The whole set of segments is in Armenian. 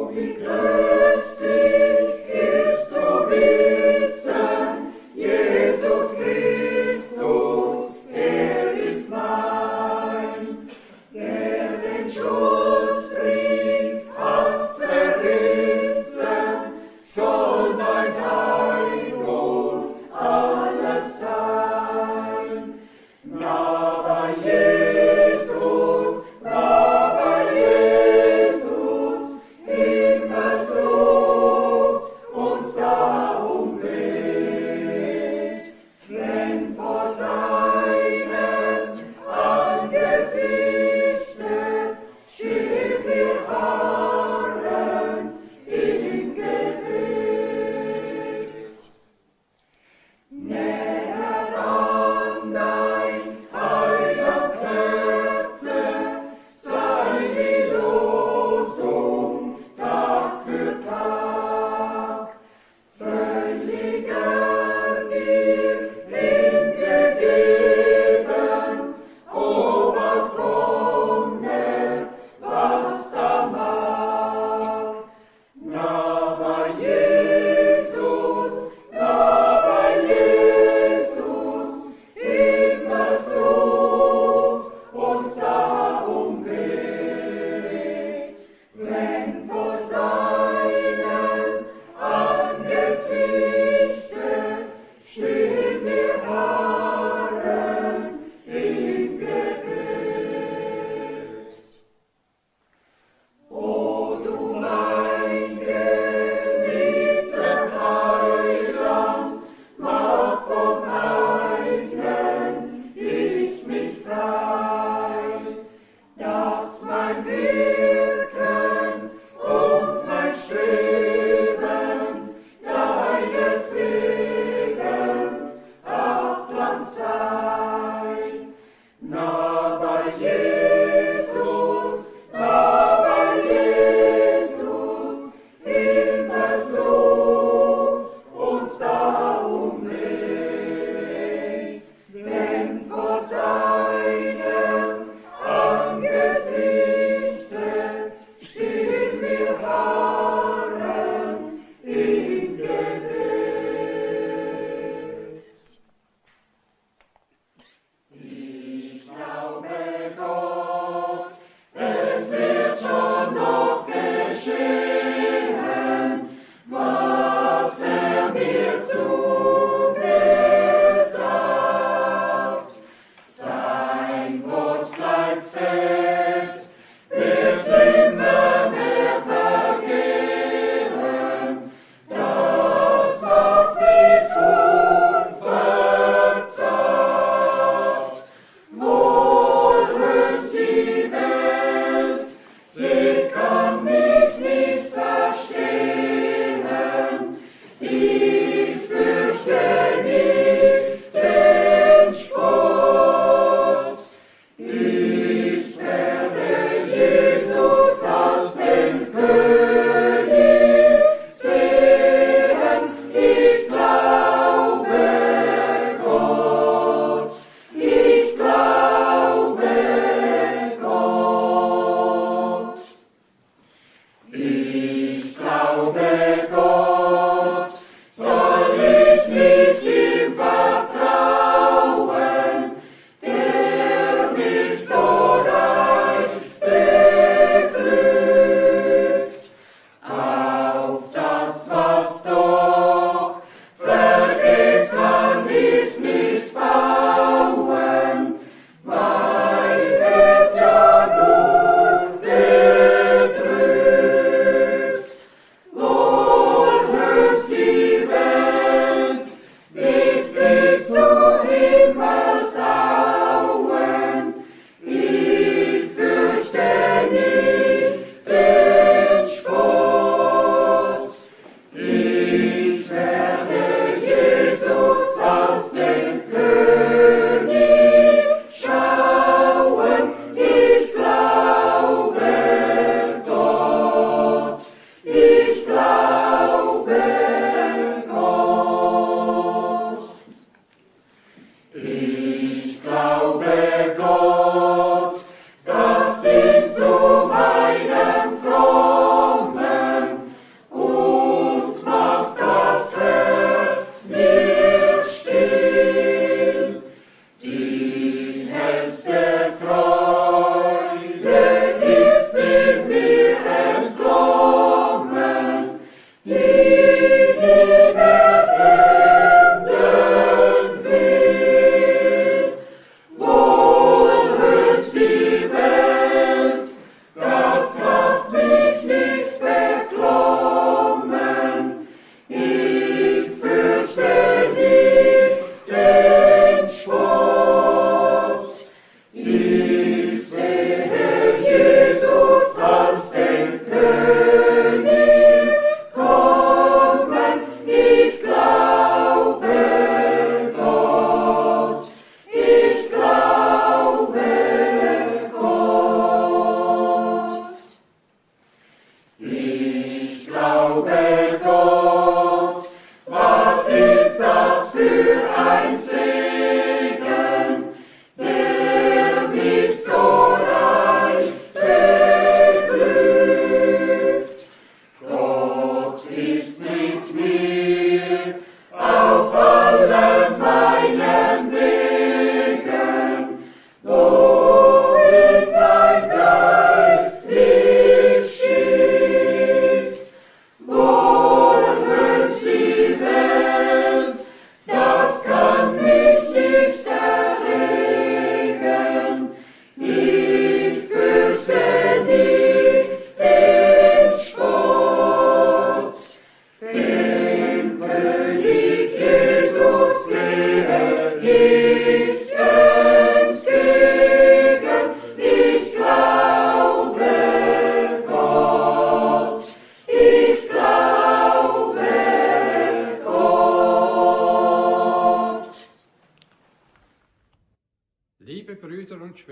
Jesus, immer so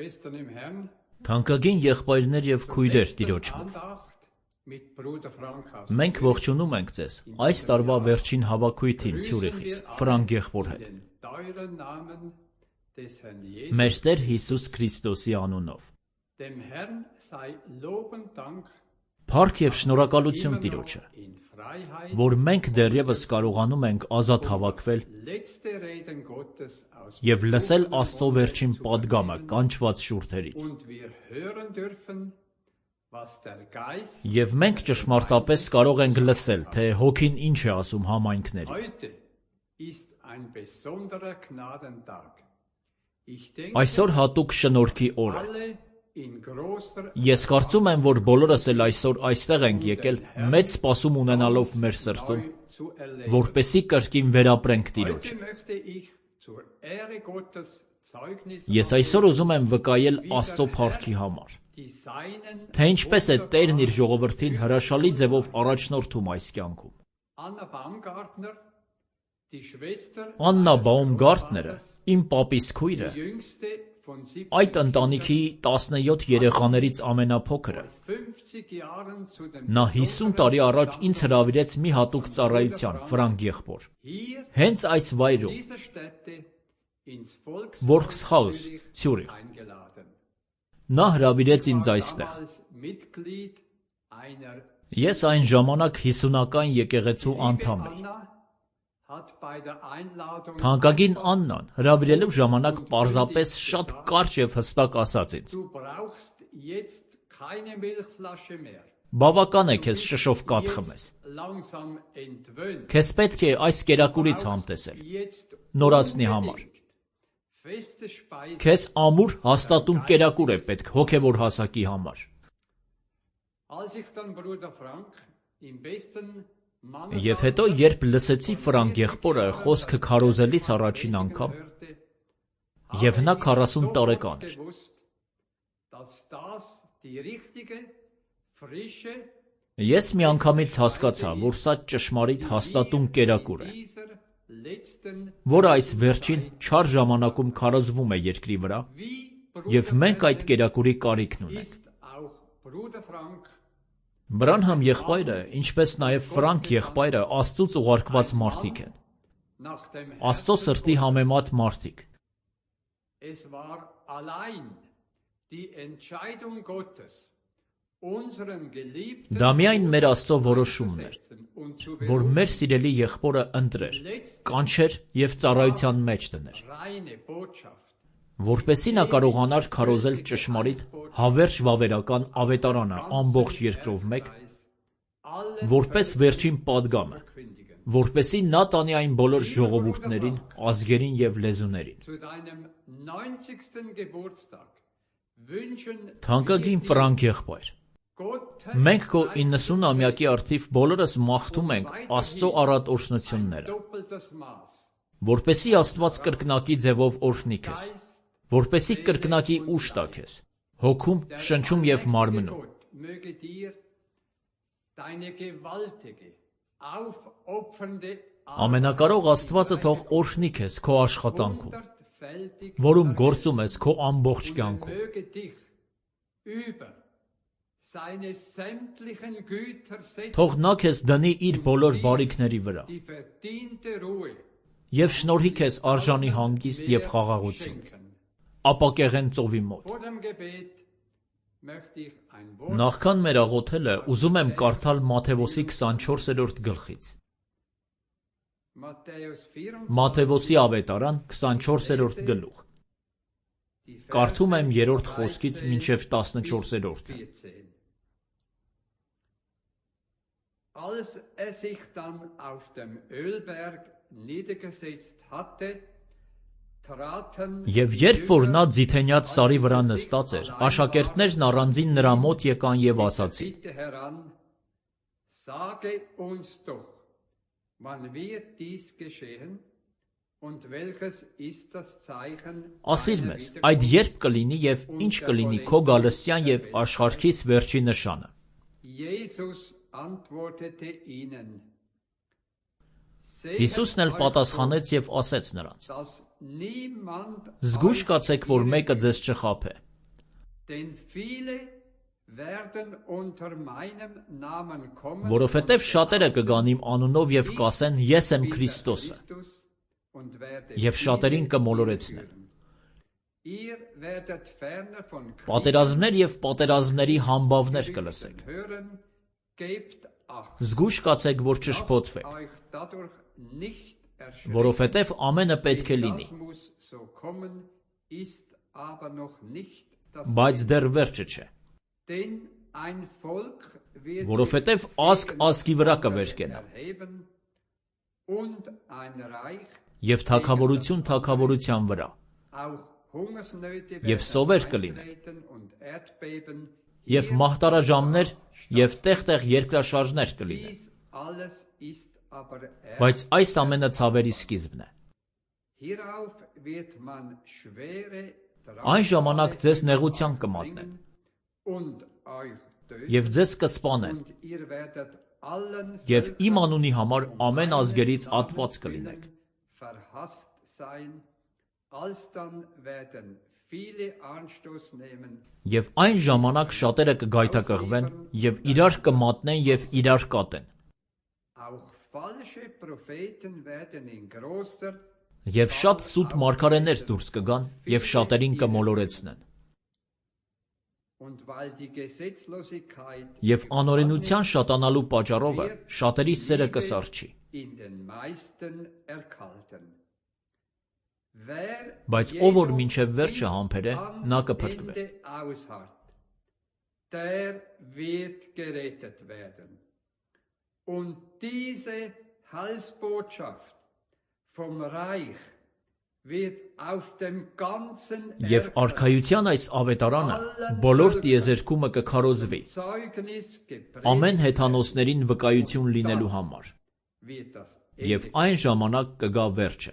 Թանկագին եղբայրներ եւ քույրեր Տիրոջով, մենք ողջունում ենք ձեզ այս տարվա վերջին հավաքույթին Ցյուրիխից, Ֆրանկ եղբոր հետ։ Մեր Տեր Հիսուս Քրիստոսի անունով։ Փառք եւ շնորհակալություն Տիրոջը, որ մենք դեռևս կարողանում ենք ազատ հավաքվել եւ լսել Աստծո վերջին պատգամը կանչված շուրթերից։ Եվ մենք ճշմարտապես կարող ենք լսել, թե Հոգին ինչ է ասում համայնքներին։ Այսօր հատուկ շնորհքի օր է։ Ես կարծում եմ, որ բոլորս էլ այսօր այստեղ ենք եկել մեծ սպասում ունենալով մեր սրտում, որպեսզի կրկին վերապրենք Տիրոջը։ Ես այսօր ուզում եմ վկայել Աստծո փառքի համար, թե ինչպես է Տերն իր ժողովրդին հրաշալի ձևով առաջնորդում այս կյանքում։ Աննա Բաումգարտները, իմ պապիս քույրը, այդ ընտանիքի 17 երեխաներից ամենափոքրը, նա 50 տարի առաջ ինձ հրավիրեց մի հատուկ ծառայության, Ֆրանկ եղբոր, հենց այս վայրում, Volkshaus, Ցյուրիխ։ Նա հրավիրեց ինձ այստեղ։ Ես այն ժամանակ 50-ական եկեղեցու անդամ էի։ Թանկագին Աննան հրավիրելու ժամանակ պարզապես շատ կարճ եւ հստակ ասաց ինձ. բավական է քեզ շշով կաթ խմես։ Քեզ պետք է այս կերակուրից համտեսել, նորացնի համար։ Քեզ ամուր հաստատուն կերակուր է պետք հոգևոր հասակի համար։ Եվ հետո, երբ լսեցի Ֆրանկ եղբորը խոսքը քարոզելիս առաջին անգամ, եւ նա 40 տարեկան էր, ես միանգամից հասկացա, որ սա ճշմարիտ հաստատուն կերակուր է, որը այս վերջին չար ժամանակում քարոզվում է երկրի վրա, եւ մենք այդ կերակուրի կարիքն ունենք։ Բրանհամ եղբայրը, ինչպես նաև Ֆրանկ եղբայրը Աստծուց ուղարկված մարդիկ են։ Աստծո սրտի համեմատ մարդիկ։ Դա միայն մեր Աստծո որոշումն էր, որ մեր սիրելի եղբորը ընտրեր, կանչեր եւ ծառայության մեջ դներ, որպեսզի նա կարողանար քարոզել ճշմարիտ հավերժ վավերական ավետարանը ամբողջ երկրով մեկ, որպես վերջին պատգամը, որպեսզի նա տանի այն բոլոր ժողովուրդներին, ազգերին եւ լեզուներին։ Թանկագին Ֆրանկ եղբայր, մենք քո 90-ամյակի առթիվ բոլորս մաղթում ենք Աստծո առատ օրհնությունները, որպեսզի Աստված կրկնակի ձևով օրհնի քեզ, որպեսզի կրկնակի ուժ տա քեզ, հոգում, շնչում եւ մարմնում։ Ամենակարող Աստվածը թող օրհնի քեզ քո աշխատանքում, որում գործում ես քո ամբողջ կյանքում։ Թող նա քեզ դնի իր բոլոր բարիքների վրա եւ շնորհի քեզ արժանի հանգիստ եւ խաղաղություն, ապակեղեն ծովի մոտ։ Նախքան մեր աղոթելը ուզում եմ կարդալ Մատթեոսի 24-րդ գլխից։ Մատթեոսի ավետարան 24-րդ գլուխ։ Կարդում եմ 3-րդ խոսքից մինչև 14-րդը։ Als sich dann auf dem Ölberg niedergesetzt hatte, Եվ երբ որ նա ձիթենյաց սարի վրա նստած էր, աշակերտներն առանձին նրա մոտ եկան եւ ասացին. Ասիր մեզ, այդ երբ կլինի եւ ինչ կլինի քո գալստյան եւ աշխարհքիս վերջի նշանը։ Հիսուսն էլ պատասխանեց եւ ասեց նրանց. Զգույշ կացեք, որ մեկը ձեզ չխաբե, denn viele werden unter meinem Namen kommen, Որովհետև շատերը կգան իմ անունով եւ կասեն. Ես եմ Քրիստոսը, und werde եւ շատերին կմոլորեցնեն։ Ihr werdet ferner von Պատերազմներ եւ պատերազմների համբավներ կլսեք։ hören, gebt acht, Զգույշ կացեք, որ չշփոթվեք, euch dadurch nicht erschrecken. որովհետև ամենը պետք է լինի, Das muss so kommen, ist aber noch nicht das բայց դեռ վերջը չէ, Denn ein Volk wird որովհետև ազգ ազգի վրա կվերկենա, erheben und ein Reich եւ թագավորություն թագավորության վրա, auch Hungersnöte Եվ սովեր կլինեն, eintreten und Erdbeben. եւ մահտարաժամներ եւ տեղ-տեղ երկրաշարժներ կլինեն, Dies alles ist aber erst. բայց այս ամենը ցավերի սկիզբն է։ Hierauf wird man schwere Այն ժամանակ ձեզ նեղության կմատնեն und euch töten եւ ձեզ կսպանեն und ihr werdet allen եւ իմ Völkern անունի համար ամեն ազգերից ատված կլինեք։ verhasst sein, alsdann werden viele Anstoß nehmen, Եվ այն ժամանակ շատերը կգայթակղվեն եւ իրար կմատնեն եւ իրար կատեն, auch falsche Propheten werden in großer եւ շատ սուտ մարգարեներ դուրս կգան եւ շատերին կմոլորեցնեն, und weil die Gesetzlosigkeit եւ անօրենության շատանալու պատճառով շատերի սերը կսարչի, in den meisten erkalten. Wer բայց ով որ մինչև վերջը համբեր է, նա կփրկվի։ Ende ausharrt, der wird gerettet werden. Und diese Heilsbotschaft vom Reich wird auf dem ganzen Եվ արքայության այս ավետարանը բոլոր տիեզերքումը կքարոզվի, Zeugnis geprägt ամեն հեթանոսներին վկայություն լինելու համար, wird das եւ Ende. այն ժամանակ կգա վերջը։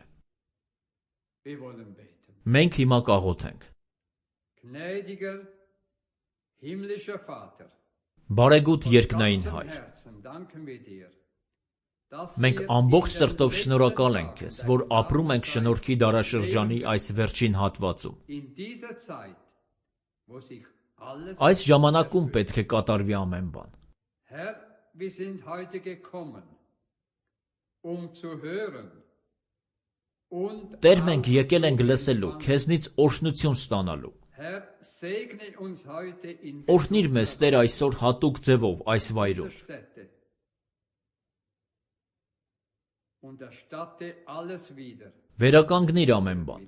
Wir wollen beten. Մենք հիմա կաղոթենք։ Gnädiger himmlischer Vater, Բարեգութ երկնային ganzem Հայր, Herzen danken wir dir, dass մենք wir ամբողջ in den սրտով letzten շնորհակալ ենք քեզ, Tagen որ der ապրում ենք շնորհքի դարաշրջանի այս վերջին հատվածում։ in dieser Zeit, wo sich alles Այս ժամանակում պետք է կատարվի ամեն բան։ Herr, wir sind heute gekommen, zu hören und Տեր, մենք եկել ենք լսելու, քեզնից օրհնություն ստանալու։ Herr, segne uns heute in Օրհնիր մեզ Տեր այսօր հատուկ ձևով այս dieser վայրում Stätte und erstatte alles wieder. վերականգնիր ամեն բան։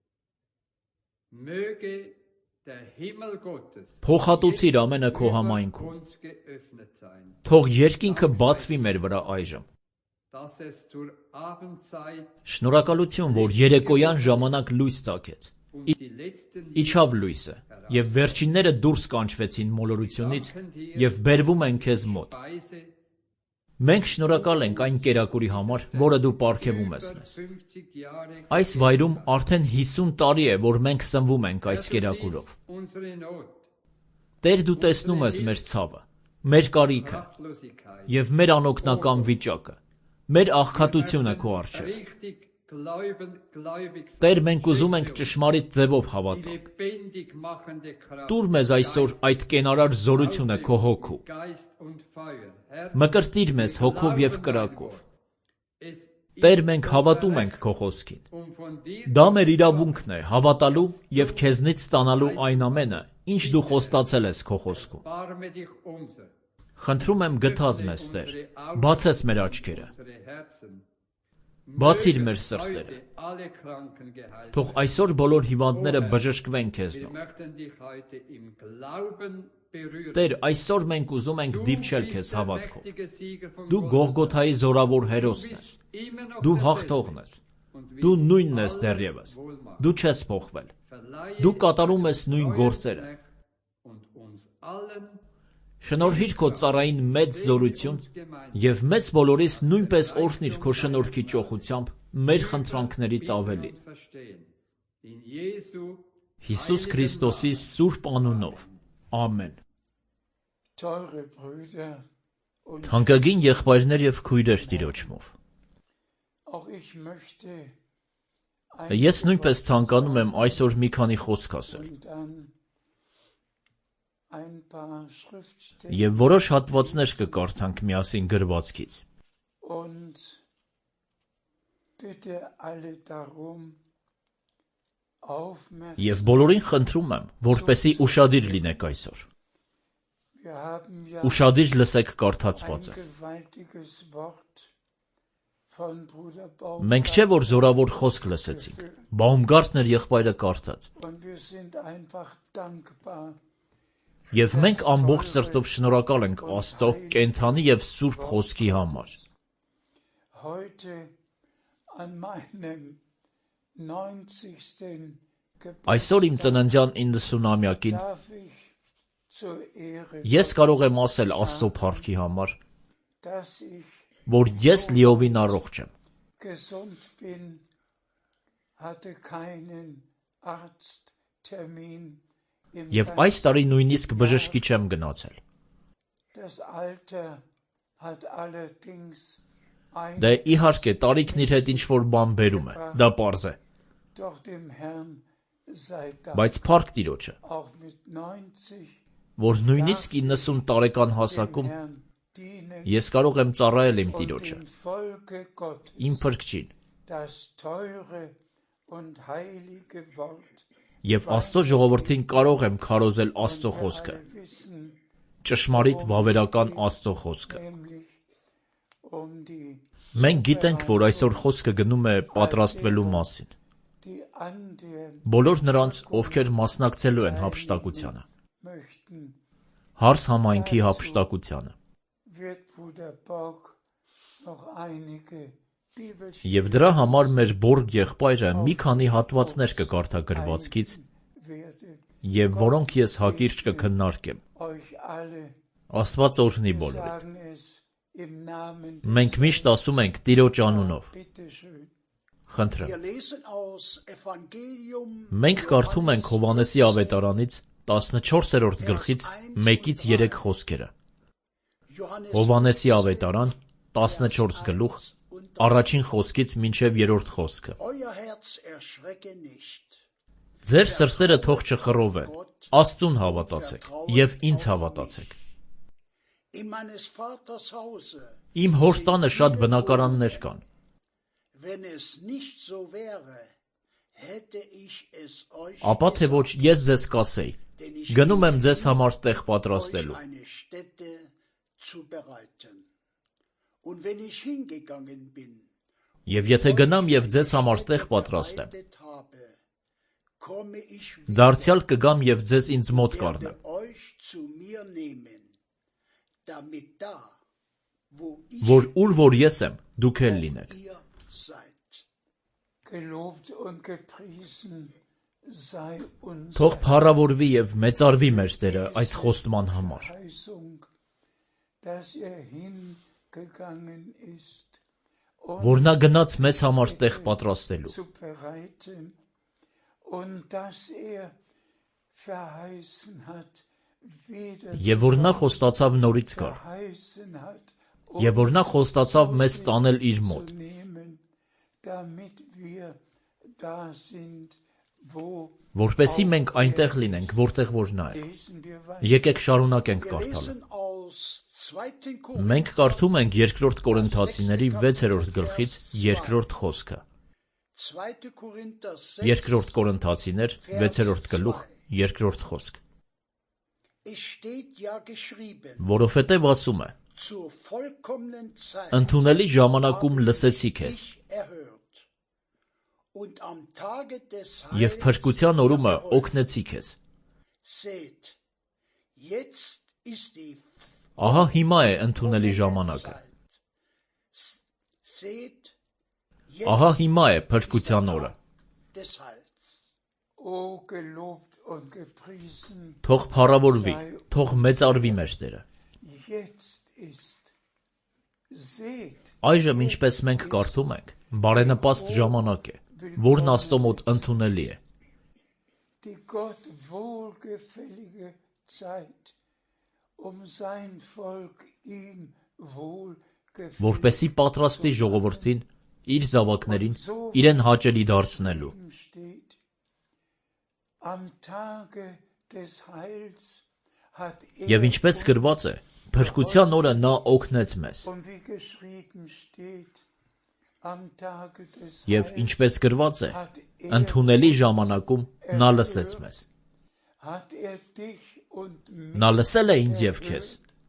Möge der Himmel Gottes Փոխհատուցիր ամենը քո համայնքում։ uns geöffnet sein, Թող երկինքը բացվի մեր վրա այժմ։ dass es zur Abendzeit Շնորհակալություն, որ երեկոյան ժամանակ լույս ծագեց։ und die letzten Իջավ լույսը, եւ վերջինները դուրս կանչվեցին մոլորությունից եւ բերվում են քեզ մոտ։ Speise Մենք շնորհակալ ենք այն կերակուրի համար, որը դու պարգևում ես մեզ։ 50 Jahre Այս վայրում արդեն 50 տարի է, որ մենք սնվում ենք այս կերակուրով։ unsere Not, Տեր, դու տեսնում ես մեր ցավը, մեր կարիքը Kraftlosigkeit, եւ մեր անօգնական վիճակը, մեր աղքատությունը քո առջև։ richtig gläubig sein, Տեր, մենք ուզում ենք ճշմարիտ ձևով հավատալ։ lebendig machende Kraft, Տուր մեզ այսօր այդ կենարար զորությունը քո հոգու։ Geist und Feuer. Herr, Մկրտիր մեզ հոգով եւ կրակով։ es Տեր, մենք հավատում ենք քո խոսքին։ von dir Դա մեր իրավունքն է հավատալու եւ քեզնից ստանալու այն ամենը, ինչ դու խոստացել ես քո խոսքում։ barme dich unser, Խնդրում եմ գթազ մեզ, Տեր, բացես մեր աչքերը, unsere Herzen. բացիր մեր սրտերը։ Heute alle Kranken geheilt. Թող այսօր բոլոր հիվանդները բժշկվեն Wir քեզնով։ möchten dich heute im Glauben berühren. Տեր, այսօր մենք ուզում ենք դիպչել քեզ der հավատքով։ mächtige Sieger von Դու Գողգոթայի զորավոր հերոսն ես։ immer noch Դու derselbe. հաղթողն ես։ Und Դու willst նույնն ես alles դեռևս։ wohlmachen. Դու չես փոխվել։ Verleihe Դու կատարում ես նույն euer գործերը։ Knecht und uns allen Շնորհիր քո ծառային մեծ զորություն եւ մեզ բոլորիս նույնպես օրհնիր քո շնորհքի ճոխությամբ մեր խնդրանքներից ավելին։ verstehen. In Jesu Հիսուս Քրիստոսի սուրբ անունով։ Ամեն։ Teure Brüder und Թանկագին եղբայրներ եւ քույրեր Տիրոջմով։ auch ich möchte Ես նույնպես ցանկանում եմ այսօր մի քանի խոսք ասել։ und dann ein paar Schriftstellen Եվ որոշ հատվածներ կկարդանք միասին գրվածքից։ und bitte alle darum, Եվ բոլորին խնդրում եմ, որպեսզի ուշադիր լինեք այսօր։ Wir haben ja Ուշադիր լսեք ein կարդացվածը։ gewaltiges Wort von Bruder Մենք չէ որ Baumgartner զորավոր խոսք լսեցինք։ Բաումգարտներ եղբայրը կարդաց։ und wir sind einfach dankbar. Եվ մենք ամբողջ սրտով շնորհակալ ենք Աստծո կենթանի եւ սուրբ խոսքի համար։ Heute an meinem 90. Այսօր իմ ծննդյան 90-ամյակին darf ich zur Ehre, ես կարող եմ ասել Աստծո փառքի համար, dass ich որ ես լիովին առողջ եմ։ gesund bin, hatte keinen Arzttermin im Եվ այս տարի նույնիսկ բժշկի չեմ գնացել։ Das Alter hat allerdings Դե իհարկե տարիքն իր հետ ինչ-որ բան բերում է, դա պարզ է, doch dem Herrn sei Dank. բայց փառք Տիրոջը, Auch mit 90 որ նույնիսկ 90 տարեկան dem հասակում Herrn dienen ես կարող եմ ծառայել իմ und Տիրոջը, dem Volke Gottes իմ Փրկչին, das teure und heilige Wort եւ Աստծո ժողովրդին կարող եմ քարոզել Աստծո wir խոսքը, alle wissen, ճշմարիտ վավերական Աստծո խոսքը։ nämlich die Մենք գիտենք, որ այսօր խոսքը գնում է պատրաստվելու մասին։ die anderen Բոլոր նրանց, ովքեր մասնակցելու են հափշտակությանը, möchten, հարս համայնքի հափշտակությանը։ wird Bruder Borg noch einige Եվ դրա համար մեր Բորգ եղբայրը մի քանի հատվածներ կկարդա գրվածքից, werden եւ որոնք ես հակիրճ կքննարկեմ։ euch alle Աստված օրհնի բոլորին։ sagen es im Namen Մենք միշտ ասում ենք Տիրոջ անունով։ Bitte schön. Խնդրեմ։ Wir lesen aus Evangelium Մենք կարդում ենք Հովհաննեսի ավետարանից 14-րդ գլխից 1-ից 3 խոսքերը։ Հովհաննեսի ավետարան 14 գլուխ առաջին խոսքից մինչև 3-րդ խոսքը։ Euer Herz erschrecke nicht. Ձեր սրտերը թող չխռովեն, Աստծուն հավատացեք եւ ինձ հավատացեք։ In meines Vaters Hause, Իմ հոր տանը շատ բնակարաններ կան։ wenn es nicht so wäre, hätte ich es euch Ապա թե ոչ ես ձեզ կասեի, denn ich գնում եմ gehe ձեզ համար տեղ euch պատրաստելու։ eine Stätte zu bereiten. Und wenn ich hingegangen bin, Եվ եթե գնամ եւ ձեզ համար տեղ պատրաստեմ, bereitet habe, komme ich դարձյալ կգամ եւ ձեզ ինձ մոտ կառնեմ, werde euch zu mir nehmen, damit da, wo ich որ ուր որ ես եմ, դուք էլ լինեք։ ihr seid. Gelobt und gepriesen sei Թող unsere փառավորվի եւ մեծարվի մեր Տերը այս խոստման համար, Verheißung, dass hingegangen ist, որ նա գնաց մեզ համար տեղ պատրաստելու, zu bereiten und dass verheißen hat, wieder եւ որ նա խոստացավ նորից գալ, verheißen hat, եւ որ նա խոստացավ մեզ տանել իր մոտ, zu nehmen, damit wir da sind, wo որպեսզի մենք այնտեղ լինենք, որտեղ որ նա է։ lesen wir weiter. Եկեք շարունակենք Wir կարդալը։ lesen aus 2. Korinther, Մենք կարդում ենք 2-րդ Կորինթացիների 6-րդ գլխից 2-րդ խոսքը։ 2. Korinther 6, 2-րդ Կորինթացիներ 6-րդ գլուխ 2-րդ խոսք, es steht ja geschrieben, որովհետև ասում է. zur vollkommenen Zeit Ընդունելի ժամանակում habe լսեցի ich քեզ, dich erhört. Und am Tage des եւ փրկության օրումը օգնեցի քեզ։ seht, jetzt ist die Ահա հիմա է ընդունելի ժամանակը։ Zeit. Seht, Ահա jetzt հիմա է փրկության օրը։ des Heils. O gelobt und gepriesen, Թող փառավորվի, թող մեծարվի մեր Տերը։ jetzt ist. Seht, Այժմ ինչպես մենք կարդում ենք, բարենպաստ ժամանակ է, որն Աստծո մոտ ընդունելի է, die Gott wohlgefällige Zeit, sein Volk ihm wohlgefällig որպեսի պատրաստի ժողովրդին, իր զավակներին, իրեն հաճելի դարձնելու։ steht. Am Tage des Heils Եվ ինչպես գրված է, փրկության օրը նա օգնեց մեզ։ Եվ ինչպես գրված է, ընդունելի ժամանակում նա լսեց մեզ։ Նա լսել է ինձ և քեզ։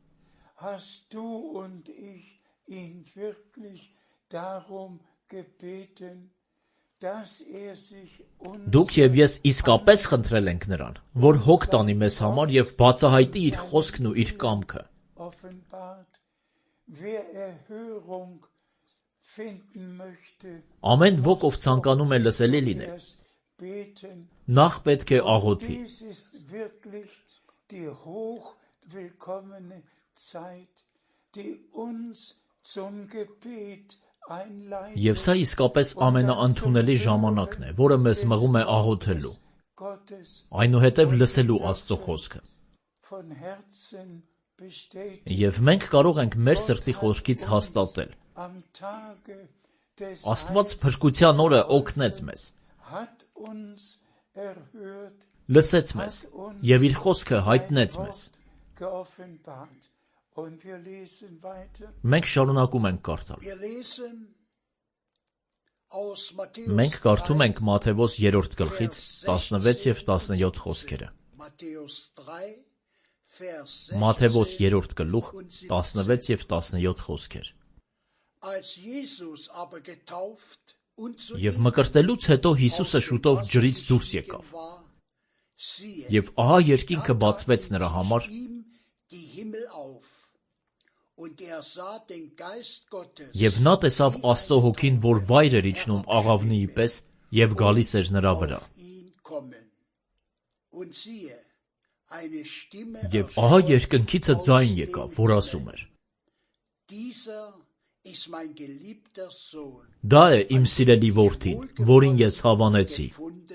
Դուք և ես իսկապես խնդրել ենք նրան, որ հոգ տանի մեզ համար և բացահայտի իր խոսքն ու իր կամքը։ Ամեն ոք, ով ցանկանում է լսելի լինել, նախ պետք է աղոթի։ Եվ սա իսկապես ամենաընդունելի ժամանակն է, որը մեզ մղում է աղոթելու, այնուհետև լսելու Աստծո խոսքը։ Եվ մենք կարող ենք մեր սրտի խորքից հաստատել. Աստված փրկության օրը օգնեց մեզ, լսեց մեզ և իր խոսքը հայտնեց մեզ։ Մենք շարունակում ենք կարդալ։ Մենք կարդում ենք Մատթեոս 3 գլխից 16 և 17 խոսքերը։ Մատթեոս 3 գլուխ 16 և 17 խոսքեր։ Եվ մկրտելուց հետո Հիսուսը շուտով ջրից դուրս եկավ։ Եվ ահա երկինքը բացվեց նրա համար, և նա տեսավ Աստծո հոգին, որ վայր էր իջնում աղավնիի պես և գալիս էր նրա վրա։ Եվ ահա երկնքիցը ձայն եկավ, որ ասում էր. Դա է իմ սիրելի որդին, որին ես հավանեցի։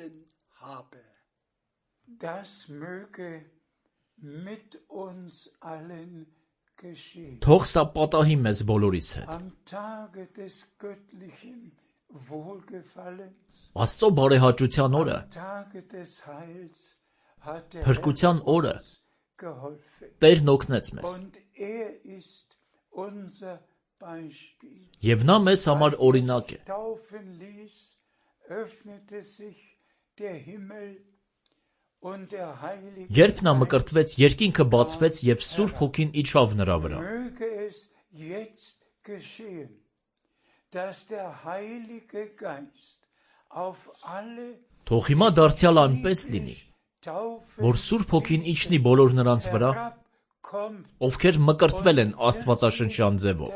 Թող սա պատահի մեզ բոլորիս հետ։ Աստծո բարեհաճության օրը, փրկության օրը Տերն օգնեց մեզ։ Եվ նա մեզ համար օրինակ է։ Երբ նա մկրտվեց, երկինքը բացվեց և Սուրբ Հոգին իջավ նրա վրա։ Թող հիմա դարձյալ այնպես լինի, որ Սուրբ Հոգին իջնի բոլոր նրանց վրա, ովքեր մկրտվել են աստվածաշնչյան ձևով։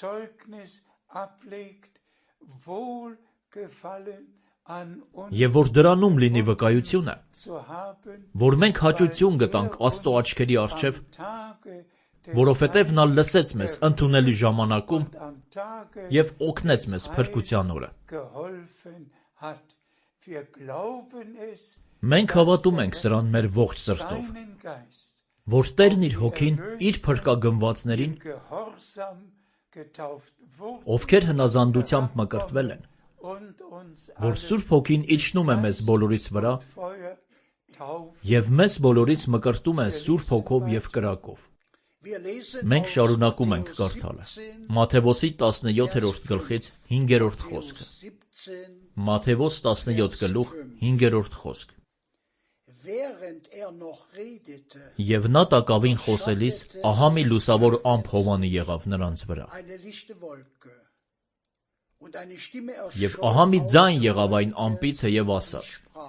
Եվ որ դրանում լինի վկայությունը, որ մենք հաճույթուն գտանք Աստծո աչքերի առջև, որովհետև նա լսեց մեզ ընդունելի ժամանակում և օգնեց մեզ փրկության օրը։ Մենք հավատում ենք սրան մեր ողջ սրտով, որ Տերն իր Հոգին իր փրկագնվածներին, ովքեր հնազանդությամբ մկրտվել են, որ Սուրբ Հոգին իջնում է մեզ բոլորիս վրա և մեզ բոլորիս մկրտում է Սուրբ Հոգով և կրակով։ Մենք շարունակում ենք կարդալը։ Մատթեոս 17 գլխից 5-րդ խոսքը։ Մատթեոս 17 գլուխ 5-րդ խոսք։ Եվ նա տակավին խոսելիս, ահա մի լուսավոր ամփ հովանի եղավ նրանց վրա։ Եվ ահա մի ձայն եղավ այն ամպիցը և ասաց.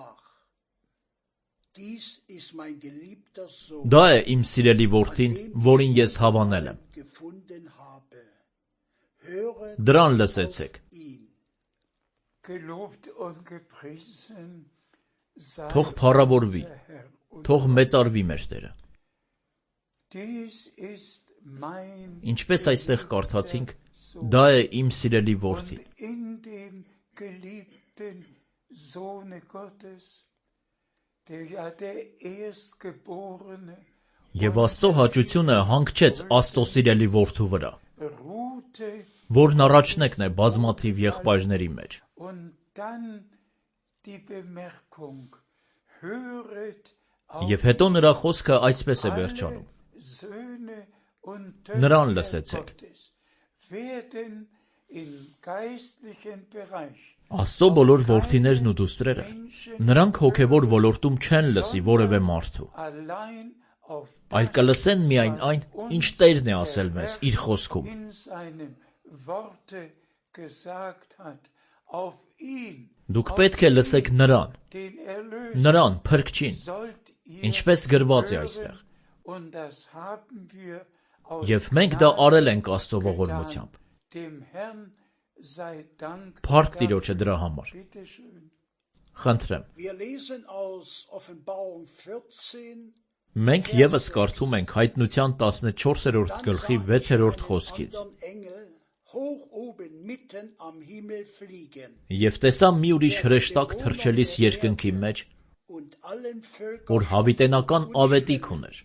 Դա է իմ սիրելի որդին, որին ես հավանել եմ։ Դրան լսեցեք։ Թող փառավորվի, թող մեծարվի մեր Տերը։ Ինչպես այստեղ կարդացինք, դա է իմ սիրելի որդին։ Եվ Աստծո հաճությունը հանգչեց Աստծո սիրելի որդու վրա, որն առաջնեկն է բազմաթիվ եղբայրների մեջ։ Եվ հետո նրա խոսքը այսպես է վերջանում. Նրան լսեցեք։ Աստծո բոլոր որդիներն ու դուստրերը, նրանք հոգևոր ոլորտում չեն լսի որևէ մարդու, այլ կլսեն միայն այն, ինչ Տերն է ասել մեզ իր խոսքում։ Դուք պետք է լսեք նրան, Փրկչին, ինչպես գրված է այստեղ։ Եվ մենք դա արել ենք Աստծո ողորմությամբ։ Փառք Տիրոջը դրա համար։ Խնդրեմ։ Մենք ևս կարդում ենք Հայտնության 14-րդ գլխի 6-րդ խոսքից. Եվ տեսա մի ուրիշ հրեշտակ թռչելիս երկնքի մեջ, որ հավիտենական ավետիք ուներ,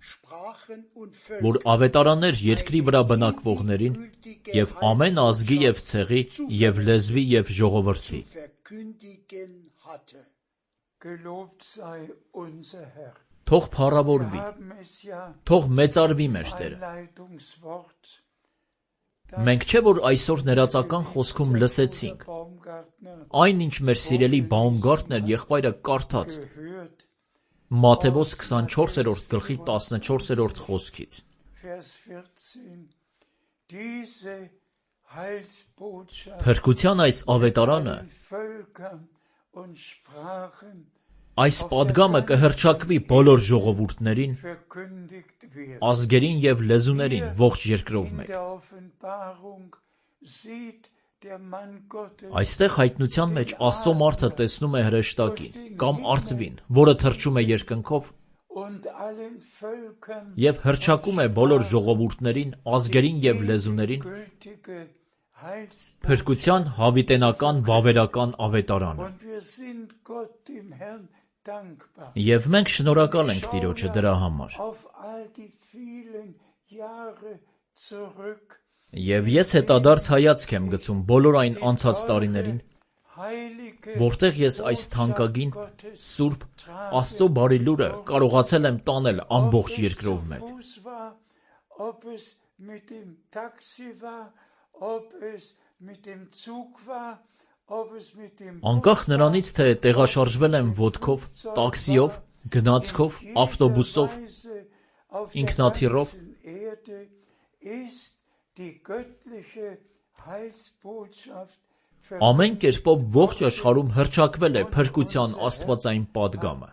որ ավետարաներ երկրի վրա բնակվողներին և ամեն ազգի և ցեղի և լեզվի և ժողովրդի։ Թող փառավորվի, թող մեծարվի մեր Տերը։ Մենք չէ՞ որ այսօր ներածական խոսքում լսեցինք, այն ինչ մեր սիրելի Բաումգարտներ եղբայրը կարդաց Մատթեոս 24-րդ գլխի 14-րդ խոսքից։ Փրկության այս ավետարանը, այս պատգամը կհռչակվի բոլոր ժողովուրդներին, ազգերին և լեզուներին ողջ երկրով մեկ։ Այստեղ Հայտնության մեջ Աստծո մարդը տեսնում է հրեշտակին կամ արծվին, որը թռչում է երկնքով և հռչակում է բոլոր ժողովուրդներին, ազգերին և լեզուներին փրկության հավիտենական վավերական ավետարանը։ Եվ մենք շնորհակալ ենք Տիրոջը դրա համար։ Եվ ես հետադարձ հայացք եմ գցում բոլոր այն անցած տարիներին, որտեղ ես այս թանկագին, սուրբ, Աստծո բարի լուրը կարողացել եմ տանել ամբողջ երկրով մեկ։ Անկախ նրանից, թե տեղաշարժվել եմ ոտքով, տաքսիով, գնացքով, ավտոբուսով, ինքնաթիռով, ամեն կերպով ողջ աշխարհում հռչակվել է փրկության աստվածային պատգամը։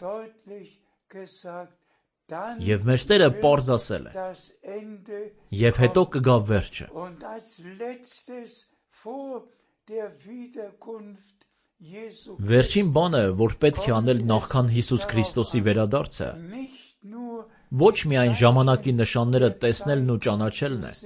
Եվ մեր Տերը պարզ ասել է. և հետո կգա վերջը։ Վերջին բանը, որ պետք է անել նախքան Հիսուս Քրիստոսի վերադարձը, ոչ միայն ժամանակի նշանները տեսնելն ու ճանաչելն է,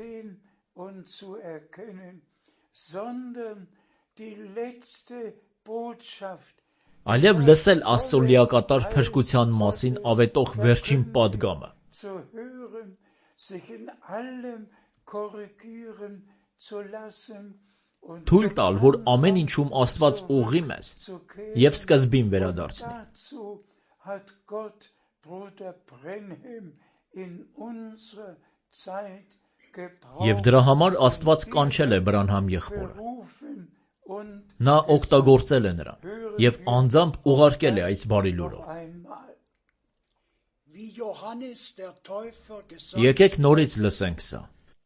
այլև լսել Աստծո լիակատար փրկության մասին ավետող վերջին պատգամը։ Թույլ տալ, որ ամեն ինչում Աստված ուղղի մեզ և սկզբին վերադարձնի։ Եվ դրա համար Աստված կանչել է Բրանհամ եղբորը։ Նա օգտագործել է նրան և անձամբ ուղարկել է այս բարի լուրով։ Եկեք նորից լսենք սա։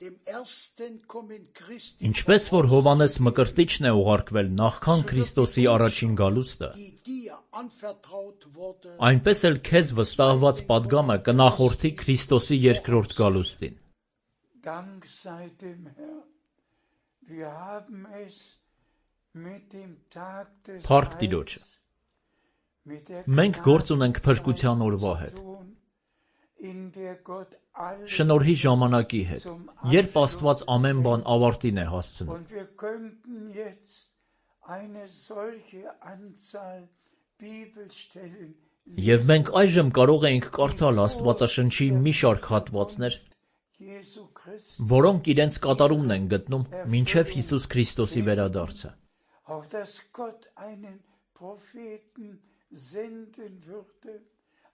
Ինչպես որ Հովհաննես Մկրտիչն է ուղարկվել նախքան Քրիստոսի առաջին գալուստը, այնպես էլ քեզ վստահված պատգամը կնախորդի Քրիստոսի երկրորդ գալուստին։ Փառք Տիրոջը։ Մենք գործ ունենք փրկության օրվա հետ, շնորհի ժամանակի հետ, երբ Աստված ամեն բան ավարտին է հասցնում։ Եվ մենք այժմ կարող ենք կարդալ Աստվածաշնչի մի շարք հատվածներ, որոնք իրենց կատարումն են գտնում մինչև Հիսուս Քրիստոսի վերադարձը։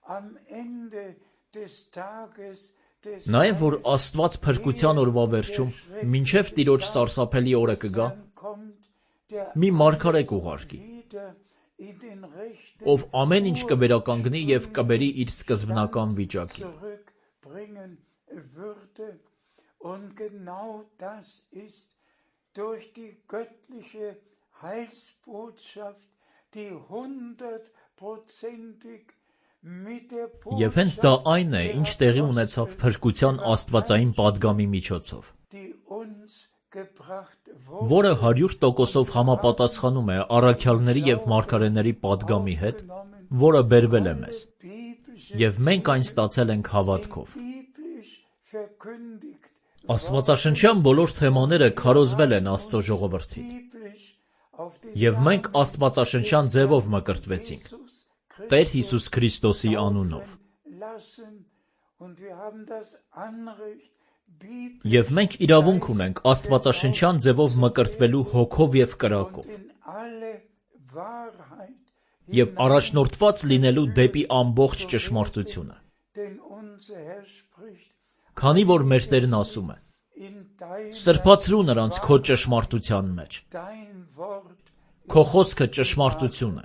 Նաև որ Աստված փրկության օրվա վերջում մինչև Տիրոջ սարսափելի օրը կգա, մի մարգարե կուղարկի, ով ամեն ինչ կվերականգնի և կբերի իր սկզբնական վիճակին։ Und genau das ist durch die göttliche Heilsbotschaft, die 100%ig mit der Եվ հենց դա այն է, ինչ տեղի ունեցավ փրկության աստվածային պատգամի միջոցով, որը 100%-ով համապատասխանում է առաքյալների և մարգարեների պատգամի հետ, որը բերվել է մեզ, և մենք այն ստացել ենք հավատքով։ Աստվածաշնչյան բոլոր թեմաները քարոզվել են Աստծո ժողովրդին, և մենք աստվածաշնչյան ձևով մկրտվեցինք Տեր Հիսուս Քրիստոսի անունով։ Եվ մենք իրավունք ունենք աստվածաշնչյան ձևով մկրտվելու հոգով և կրակով, և առաջնորդված լինելու դեպի ամբողջ ճշմարտությունը։ Քանի որ մեր Տերն ասում է. «Սրբացրու նրանց քո ճշմարտության մեջ»։ Քո խոսքը ճշմարտություն է։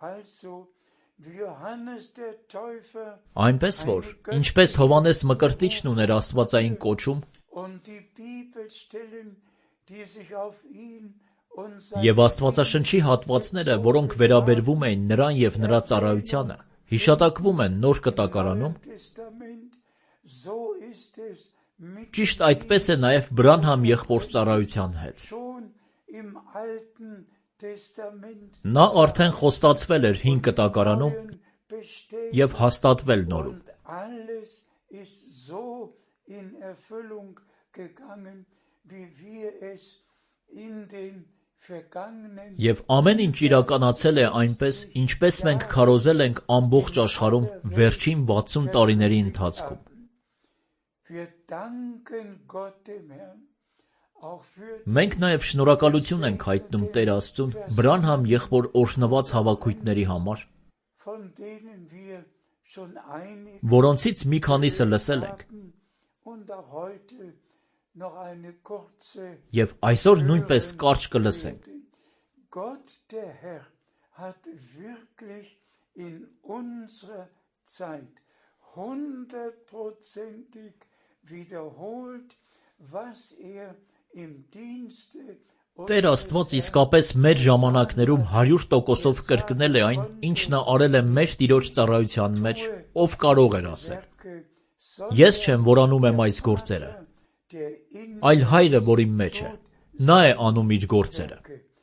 Այնպես որ, ինչպես Հովհաննես Մկրտիչն ուներ աստվածային կոչում, և Աստվածաշնչի հատվածները, որոնք վերաբերվում էին նրան և նրա ծառայությանը, հիշատակվում են Նոր Կտակարանում, ճիշտ այդպես է նաև Բրանհամ եղբոր ծառայության հետ։ Նա արդեն խոստացվել էր Հին Կտակարանում և հաստատվել Նորում։ Եվ ամեն ինչ իրականացել է այնպես, ինչպես մենք քարոզել ենք ամբողջ աշխարհում վերջին 60 տարիների ընթացքում։ Մենք նաև շնորհակալություն ենք հայտնում Տեր Աստծուն Բրանհամ եղբոր օրհնված հավաքույթների համար, որոնցից մի քանիսը լսել ենք, և այսօր նույնպես կարճ կլսենք։ Տեր Աստված իսկապես մեր ժամանակներում 100%-ով կրկնել է այն, ինչ նա արել է մեր Տիրոջ ծառայության մեջ, ով կարող էր ասել. «Ես չեմ, որ անում եմ այս գործերը, այլ Հայրը, որ իմ մեջ է, նա է անում իր գործերը»։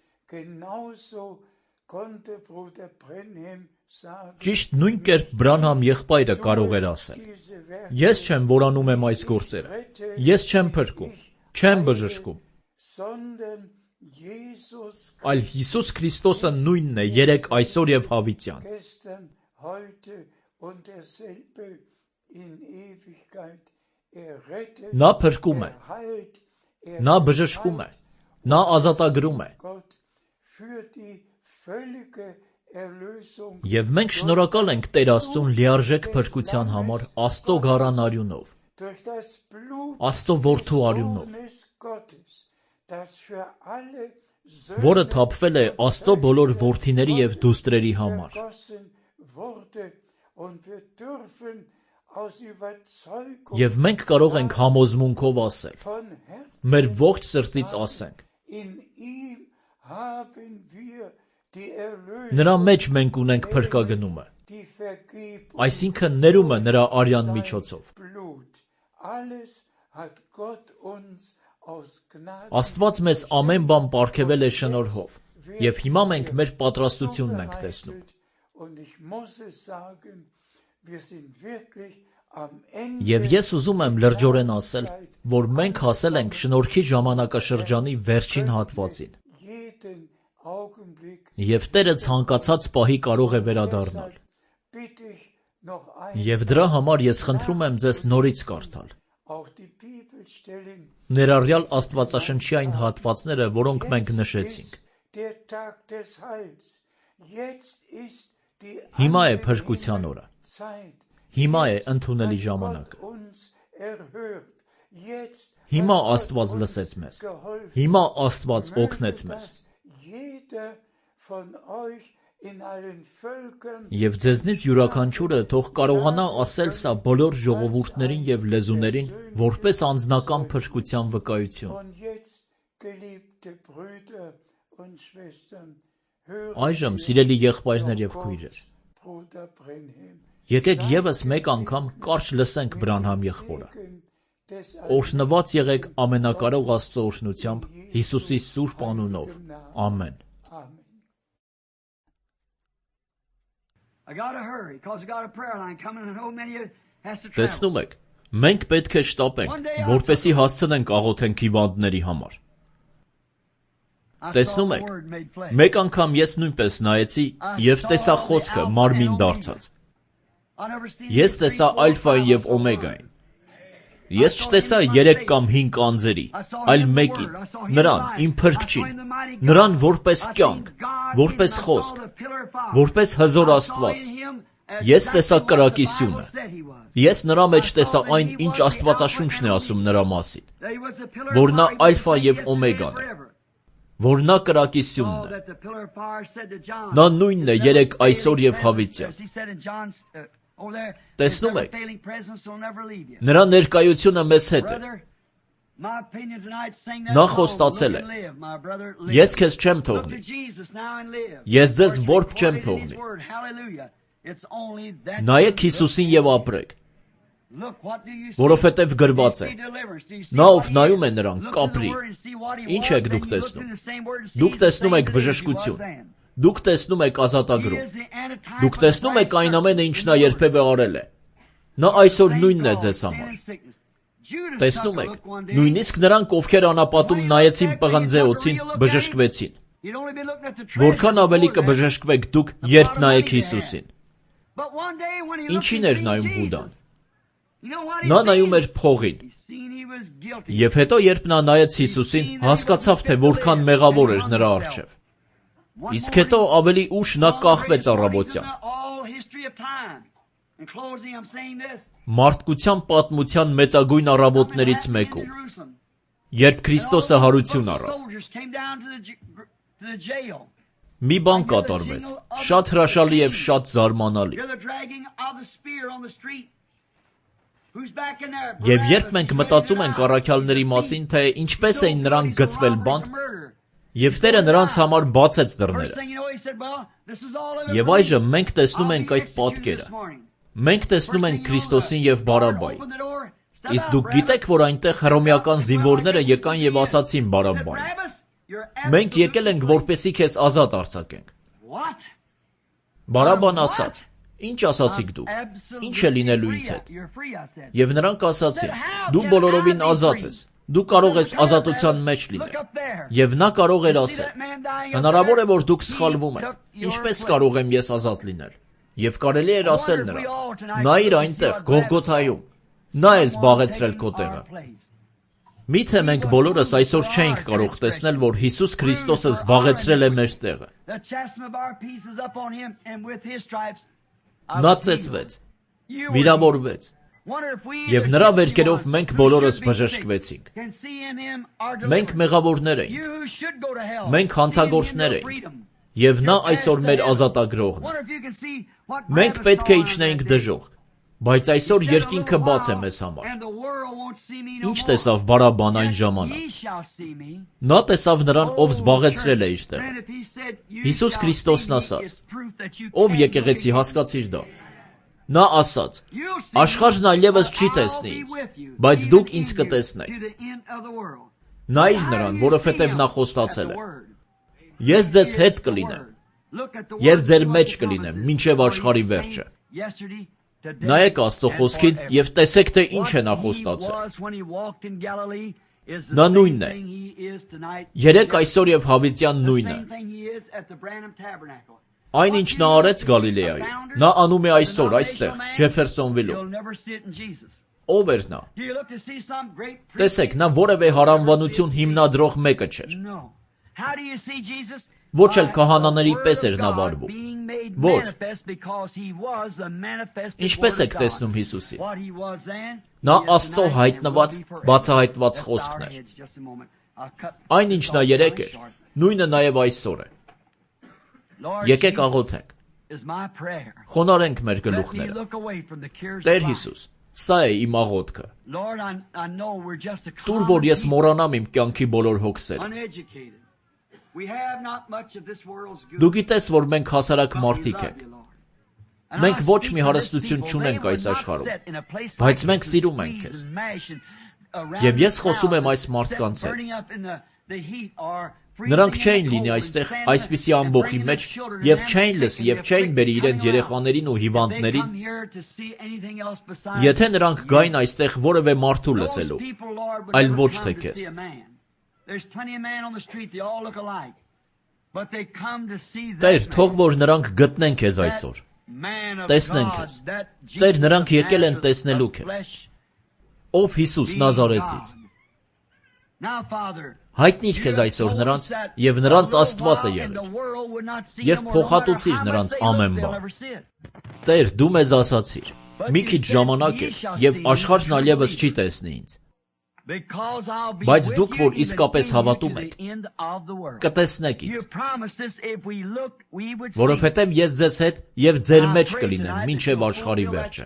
Ճիշտ նույն կերպ Բրանհամ եղբայրը կարող էր ասել. «Ես չեմ, որ անում եմ այս գործերը, ես չեմ փրկում, չեմ բժշկում, այլ Հիսուս Քրիստոսը նույնն է երեկ, այսօր և հավիտյան»։ Նա փրկում է, նա բժշկում է, նա ազատագրում է։ Եվ մենք շնորհակալ ենք Տեր Աստծուն լիարժեք փրկության համար Աստծո գառան արյունով, Աստծո որդու արյունով, որը թափվել է Աստծո բոլոր որդիների և դուստրերի համար։ Եվ մենք կարող ենք համոզմունքով ասել, մեր ողջ սրտից ասենք. նրա մեջ մենք ունենք փրկագնումը, այսինքն ներումը նրա արյան միջոցով։ Աստված մեզ ամեն բան պարգևել է շնորհով, և հիմա մենք մեր պատրաստությունն ենք տեսնում։ Եվ ես ուզում եմ լրջորեն ասել, որ մենք հասել ենք շնորհքի ժամանակաշրջանի վերջին հատվածին, և Տերը ցանկացած պահի կարող է վերադառնալ։ Եվ դրա համար ես խնդրում եմ ձեզ նորից կարդալ ներառյալ Աստվածաշնչի այն հատվածները, որոնք մենք նշեցինք։ Հիմա է փրկության օրը։ Հիմա է ընդունելի ժամանակը։ Հիմա Աստված լսեց մեզ։ Հիմա Աստված օգնեց մեզ։ Եվ ձեզնից յուրաքանչյուրը թող կարողանա ասել սա բոլոր ժողովուրդներին եւ լեզուներին որպես անձնական փրկության վկայություն։ Այժմ, սիրելի եղբայրներ եւ քույրեր, եկեք եւս մեկ անգամ կարճ լսենք Բրանհամ եղբորը։ Օրհնված եղեք ամենակարող Աստծո օրհնությամբ Հիսուսի սուրբ անունով։ Ամեն։ Տեսնում եք, մենք պետք է շտապենք, որպեսզի հասցնենք աղոթենք հիվանդների համար։ Տեսնում եք, մեկ անգամ ես նույնպես նայեցի եւ տեսա խոսքը մարմին դարձած։ Ես տեսա ալֆային եւ օմեգային։ Ես չտեսա 3 կամ 5 անձերի, այլ մեկին, նրան, իմ փրկչին, նրան որպես կյանք, որպես խոսք, որպես հզոր Աստված։ Ես տեսա կրակի սյունը։ Ես նրա մեջ տեսա այն, ինչ Աստվածաշունչն է ասում նրա մասին, որ նա ալֆա եւ օմեգան է, որ նա կրակի սյունն է։ Նա նույնն է 3 այսօր եւ հավիտյան։ Տեսնում եք, նրա ներկայությունը մեզ հետ է։ Նա խոստացել է. Ես քեզ չեմ թողնի։ Ես ձեզ որբ չեմ թողնի։ Նայեք Հիսուսին եւ ապրեք, որովհետեւ գրված է. նա ով նայում է նրան կապրի։ Ինչ եք դուք տեսնում։ Դուք տեսնում եք բժշկություն։ Դուք տեսնում եք ազատագրում։ Դուք տեսնում եք այն ամենը, ինչ նա երբևէ արել է։ Նա այսօր նույնն է ձեզ համար։ Տեսնում եք, նույնիսկ նրանք, ովքեր անապատում նայեցին պղնձե օձին, բժշկվեցին։ Որքան ավելի կբժշկվեք դուք, երբ նայեք Հիսուսին։ Ինչին էր նայում Հուդան։ Նա նայում էր փողին։ Եվ հետո, երբ նա նայեց Հիսուսին, հասկացավ, թե որքան մեղավոր էր նրա առջև։ Իսկ հետո ավելի ուշ նա կախվեց առավոտյան։ Մարդկության պատմության մեծագույն առավոտներից մեկում, երբ Քրիստոսը հարություն առավ։ Մի բան կատարվեց, շատ հրաշալի եւ շատ զարմանալի։ Եվ երբ մենք մտածում ենք առաքյալների մասին, թե ինչպես էին նրանք գցվել բանտ, եւ Տերը նրանց համար բացեց դռները։ Եվ այժմ մենք տեսնում ենք այդ պատկերը։ Մենք տեսնում ենք Քրիստոսին եւ Բարաբբային։ Իսկ դուք գիտեք, որ այնտեղ հռոմեական զինվորները եկան եւ ասացին Բարաբբային. մենք եկել ենք, որպեսզի քեզ ազատ արձակենք։ Բարաբբան ասաց. ինչ ասացիք դուք։ Ինչ է լինելու ինձ հետ։ Եվ նրանք ասացին. դու բոլորովին ազատ ես։ Դու կարող ես ազատության մեջ լինել։ Եվ նա կարող էր ասել. հնարավոր է, որ դուք սխալվում եք։ Ինչպես կարող եմ ես ազատ լինել։ Եվ կարելի էր ասել նրան. նայիր այնտեղ, Գողգոթայում, նա է զբաղեցրել քո տեղը։ Միթե մենք բոլորս այսօր չէինք կարող տեսնել, որ Հիսուս Քրիստոսը զբաղեցրել է մեր տեղը։ Նա ծեծվեց, վիրավորվեց, եւ նրա վերքերով մենք բոլորս բժշկվեցինք։ Մենք մեղավորներ էինք, մենք հանցագործներ էինք, եւ նա այսօր մեր ազատագրողն է։ Մենք պետք է իջնեինք դժոխք, բայց այսօր երկինքը բաց է մեզ համար։ Ինչ տեսավ Բարաբբան այն ժամանակ։ Նա տեսավ նրան, ով զբաղեցրել է իր տեղը։ Հիսուս Քրիստոսն ասաց. ով եկեղեցի, հասկացիր դա։ Նա ասաց. աշխարհն այլևս չի տեսնի ինձ, բայց դուք ինձ կտեսնեք։ Նայիր նրան, որովհետև նա խոստացել է. ես ձեզ հետ կլինեմ եւ ձեր մեջ կլինեմ մինչեւ աշխարհի վերջը։ Նայեք Աստծո խոսքին եւ տեսեք, թե ինչ է նա խոստացել։ Նա նույնն է։ Երեք այսօր եւ հավիտյան նույնը։ Այն ինչ նա արեց Գալիլեայում, նա անում է այսօր այստեղ, Ջեֆերսոնվիլում։ Ով էր նա։ Տեսեք, նա որևէ հարանվանություն հիմնադրող մեկը չէր։ Ոչ էլ քահանաների պես էր նա վարվում։ Ոչ։ Ինչպես եք տեսնում Հիսուսին։ Նա Աստծո հայտնված, բացահայտված խոսքն էր։ Այն ինչ նա երեկ էր, նույնը նաև այսօր է։ Եկեք աղոթենք։ Խոնարհենք մեր գլուխները։ Տեր Հիսուս, սա է իմ աղոթքը։ Տուր, որ ես մոռանամ իմ կյանքի բոլոր հոգսերը։ Դու գիտես, որ մենք հասարակ մարդիկ ենք։ Մենք ոչ մի հարստություն չունենք այս աշխարհում, բայց մենք սիրում ենք քեզ։ Եվ ես խոսում եմ այս մարդկանց հետ։ Նրանք չէին լինի այստեղ այսպիսի ամբոխի մեջ եւ չէին լսի եւ չէին բերի իրենց երեխաներին ու հիվանդներին, եթե նրանք գային այստեղ որևէ մարդու լսելու, այլ ոչ թե քեզ։ Տեր, թող որ նրանք գտնեն քեզ այսօր։ Տեսնեն քեզ։ Տեր, նրանք եկել են տեսնելու քեզ։ Ով Հիսուս Նազարեթից։ Հայտնիր քեզ այսօր նրանց եւ նրանց Աստվածը եղիր։ Եվ փոխհատուցիր նրանց ամեն բան։ Տեր, դու մեզ ասացիր. մի քիչ ժամանակ է եւ աշխարհն այլևս չի տեսնի ինձ։ Բայց դուք, որ իսկապես հավատում եք, կտեսնեք ինձ, որովհետև ես ձեզ հետ և ձեր մեջ կլինեմ մինչև աշխարհի վերջը։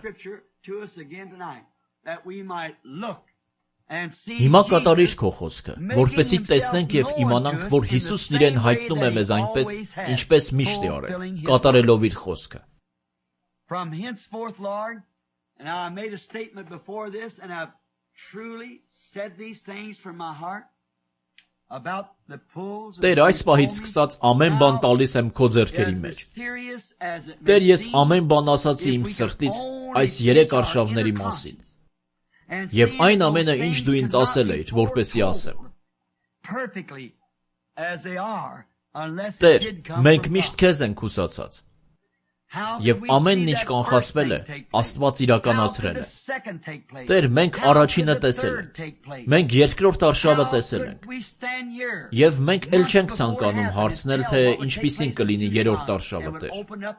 Հիմա կատարիր քո խոսքը, որպեսզի տեսնենք և իմանանք, որ Հիսուսն իրեն հայտնում է մեզ այնպես, ինչպես միշտ է արել, կատարելով իր խոսքը։ Տեր, այս պահից սկսած ամեն բան տալիս եմ քո ձեռքերի մեջ։ Տեր, ես ամեն բան ասացի իմ սրտից այս 3 արշավների մասին։ Եվ այն ամենը, ինչ դու ինձ ասել էիր, որպեսզի ասեմ։ Տեր, մենք միշտ քեզ ենք հուսացած։ Եվ ամենն ինչ կանխատեսվել է, Աստված իրականացրել է։ Տեր, մենք առաջինը տեսել ենք։ Մենք երկրորդ արշավը տեսել ենք։ Եվ մենք էլ չենք ցանկանում հարցնել, թե ինչպիսին կլինի երրորդ արշավը, Տեր։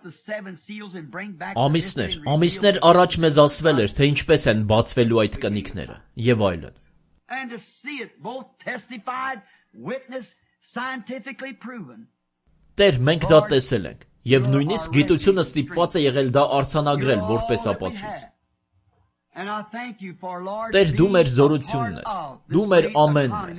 Ամիսներ առաջ մեզ ասվել էր, թե ինչպես են բացվելու այդ կնիկները, եւ այլն։ Տեր, մենք դա տեսել ենք։ Եվ նույնիսկ գիտությունը ստիպված է եղել դա արձանագրել որպես ապացույց։ Տեր, դու մեր զորությունն ես, դու մեր ամենն ես։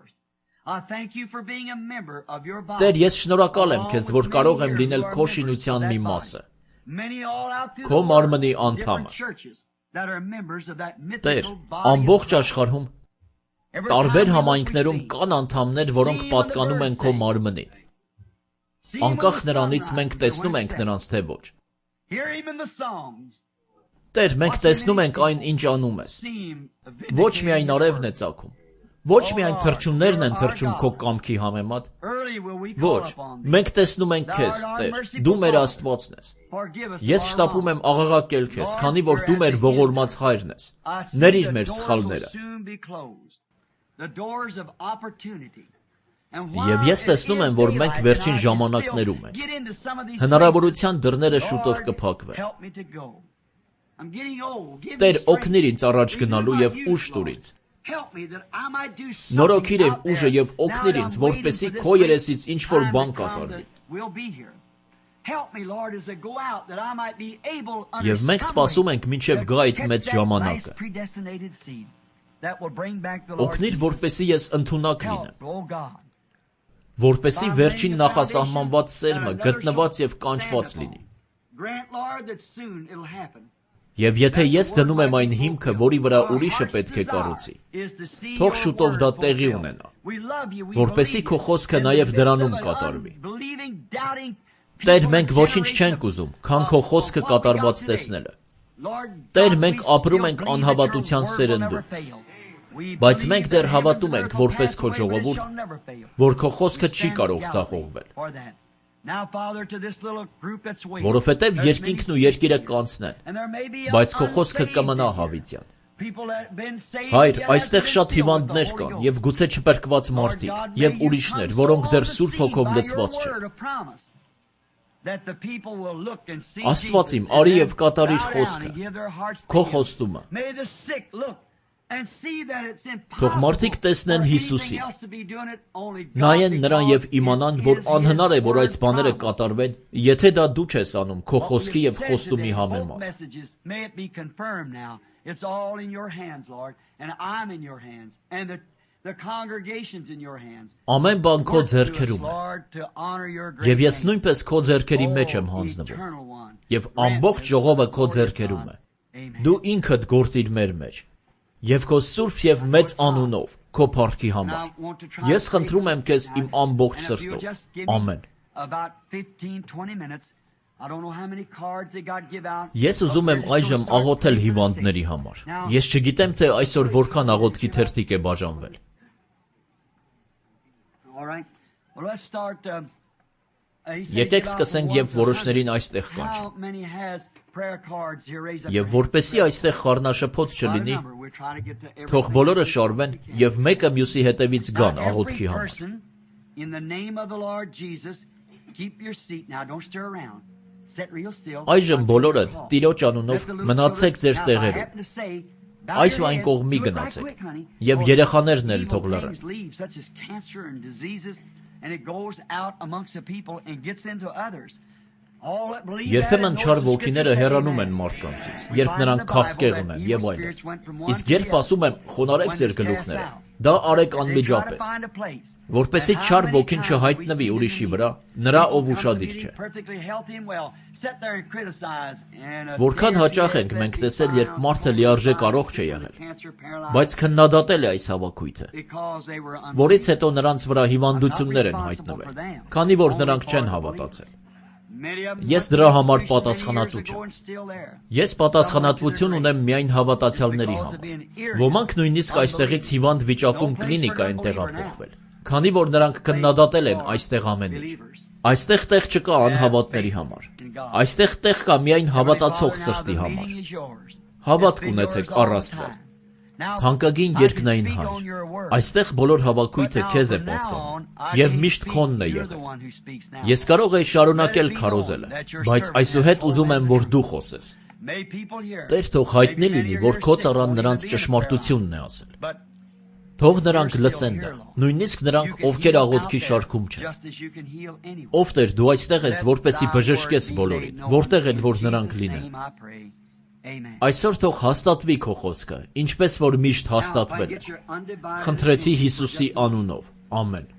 Տեր, ես շնորհակալ եմ քեզ, որ կարող եմ լինել քո շինության մի մասը, քո մարմնի անդամը։ Տեր, ամբողջ աշխարհում, տարբեր համայնքներում կան անդամներ, որոնք պատկանում են քո մարմնին։ Անկախ նրանից մենք տեսնում ենք նրանց, թե ոչ։ Տեր, մենք տեսնում ենք այն, ինչ անում ես։ Ոչ միայն արևն է ծագում, ոչ միայն թռչուններն են թռչում քո կամքի համեմատ։ Ոչ, մենք տեսնում ենք քեզ, Տեր, դու մեր Աստվածն ես։ Ես շտապում եմ աղաղակել քեզ, քանի որ դու մեր ողորմած հայրն ես։ Ներիր մեր սխալները։ Եվ ես տեսնում եմ, որ մենք վերջին ժամանակներում ենք։ Հնարավորության դռները շուտով կփակվեն։ Տեր, օգնիր ինձ առաջ գնալու և ուժ տուր ինձ։ Նորոգիր իմ ուժը և օգնիր ինձ, որպեսզի քո երեսից ինչ-որ բան կատարվի։ Եվ մենք սպասում ենք մինչև գա այդ մեծ ժամանակը։ Օգնիր, որպեսզի ես ընդունակ լինեմ, որպեսզի վերջին նախասահմանված սերմը գտնված և կանչված լինի։ Եվ եթե ես դնում եմ այն հիմքը, որի վրա ուրիշը պետք է կառուցի, թող շուտով դա տեղի ունենա, որպեսզի քո խոսքը նաև դրանում կատարվի։ Տեր, մենք ոչինչ չենք ուզում, քան քո խոսքը կատարված տեսնելը։ Տեր, մենք ապրում ենք անհավատության սերնդում, բայց մենք դեռ հավատում ենք, որպես քո ժողովուրդ, որ քո խոսքը չի կարող ձախողվել։ Որովհետև երկինքն ու երկիրը կանցնեն, բայց քո խոսքը կմնա հավիտյան։ Հայր, այստեղ շատ հիվանդներ կան, և գուցե չպրկված մարդիկ, և ուրիշներ, որոնք դեռ Սուրբ Հոգով լցված չեն։ Աստված իմ, արի եւ կատարիր խոսքը, քո խոստումը։ Թող մարդիկ տեսնեն Հիսուսին, նայեն նրան եւ իմանան, որ անհնար է, որ այս բաները կատարվեն, եթե դա դու չես անում քո խոսքի եւ խոստումի համեմատ։ Ամեն բան քո ձեռքերում է, եւ ես նույնպես քո ձեռքերի մեջ եմ հանձնվում, եւ ամբողջ ժողովը քո ձեռքերում է։ Դու ինքդ գործիր մեր մեջ, եւ քո սուրբ եւ մեծ անունով, քո փառքի համար։ Ես խնդրում եմ քեզ իմ ամբողջ սրտով։ Ամեն։ Ես ուզում եմ այժմ աղոթել հիվանդների համար։ Ես չգիտեմ, թե այսօր որքան աղոթքի թերթիկ է բաժանվել։ Եկեք սկսենք եւ որոշներին այստեղ կանչենք։ Եվ որպեսզի այստեղ խառնաշփոթ չլինի, թող բոլորը շարվեն եւ մեկը մյուսի հետևից գան աղոթքի համար։ Այժմ բոլորդ Տիրոջ անունով մնացեք ձեր տեղերում։ Այս ու այն կողմի գնացեք եւ երեխաներն էլ թող լռեն։ Երբեմն չար ոգիները հեռանում են մարդկանցից, երբ նրանք քաղցկեղ ունեն եւ այլն։ Իսկ երբ ասում եմ խոնարհեք ձեր գլուխները, դա արեք անմիջապես, որպեսզի չար ոգին չհայտնվի ուրիշի վրա, նրա ով ուշադիր չէ։ Որքան հաճախ ենք մենք տեսել, երբ մարդը լիարժեք առողջ է եղել, բայց քննադատել է այս հավաքույթը, որից հետո նրանց վրա հիվանդություններ են հայտնվել, քանի որ նրանք չեն հավատացել։ Ես դրա համար պատասխանատու չեմ։ Ես պատասխանատվություն ունեմ միայն հավատացյալների համար։ Ոմանք նույնիսկ այստեղից հիվանդ վիճակում կլինիկա են տեղափոխվել, քանի որ նրանք քննադատել են այստեղ ամեն ինչ։ Այստեղ տեղ չկա անհավատների համար։ Այստեղ տեղ կա միայն հավատացող սրտի համար։ Հավատք ունեցեք առ Աստված։ Թանկագին երկնային Հայր, այստեղ բոլոր հավաքույթը քեզ է պատկանում եւ միշտ քոնն է եղել։ Ես կարող եի շարունակել քարոզելը, բայց այսուհետ ուզում եմ, որ դու խոսես։ Տեր թող հայտնի լինի, որ քո ծառան նրանց ճշմարտությունն է ասել։ Թող նրանք լսեն դա, նույնիսկ նրանք, ովքեր աղոթքի շարքում չեն։ Ով Տեր, դու այստեղ ես, որպեսզի բժշկես բոլորին, որտեղ էլ որ նրանք լինեն։ Այսօր թող հաստատվի քո խոսքը, ինչպես որ միշտ հաստատվել է։ Խնդրեցի Հիսուսի անունով։ Ամեն։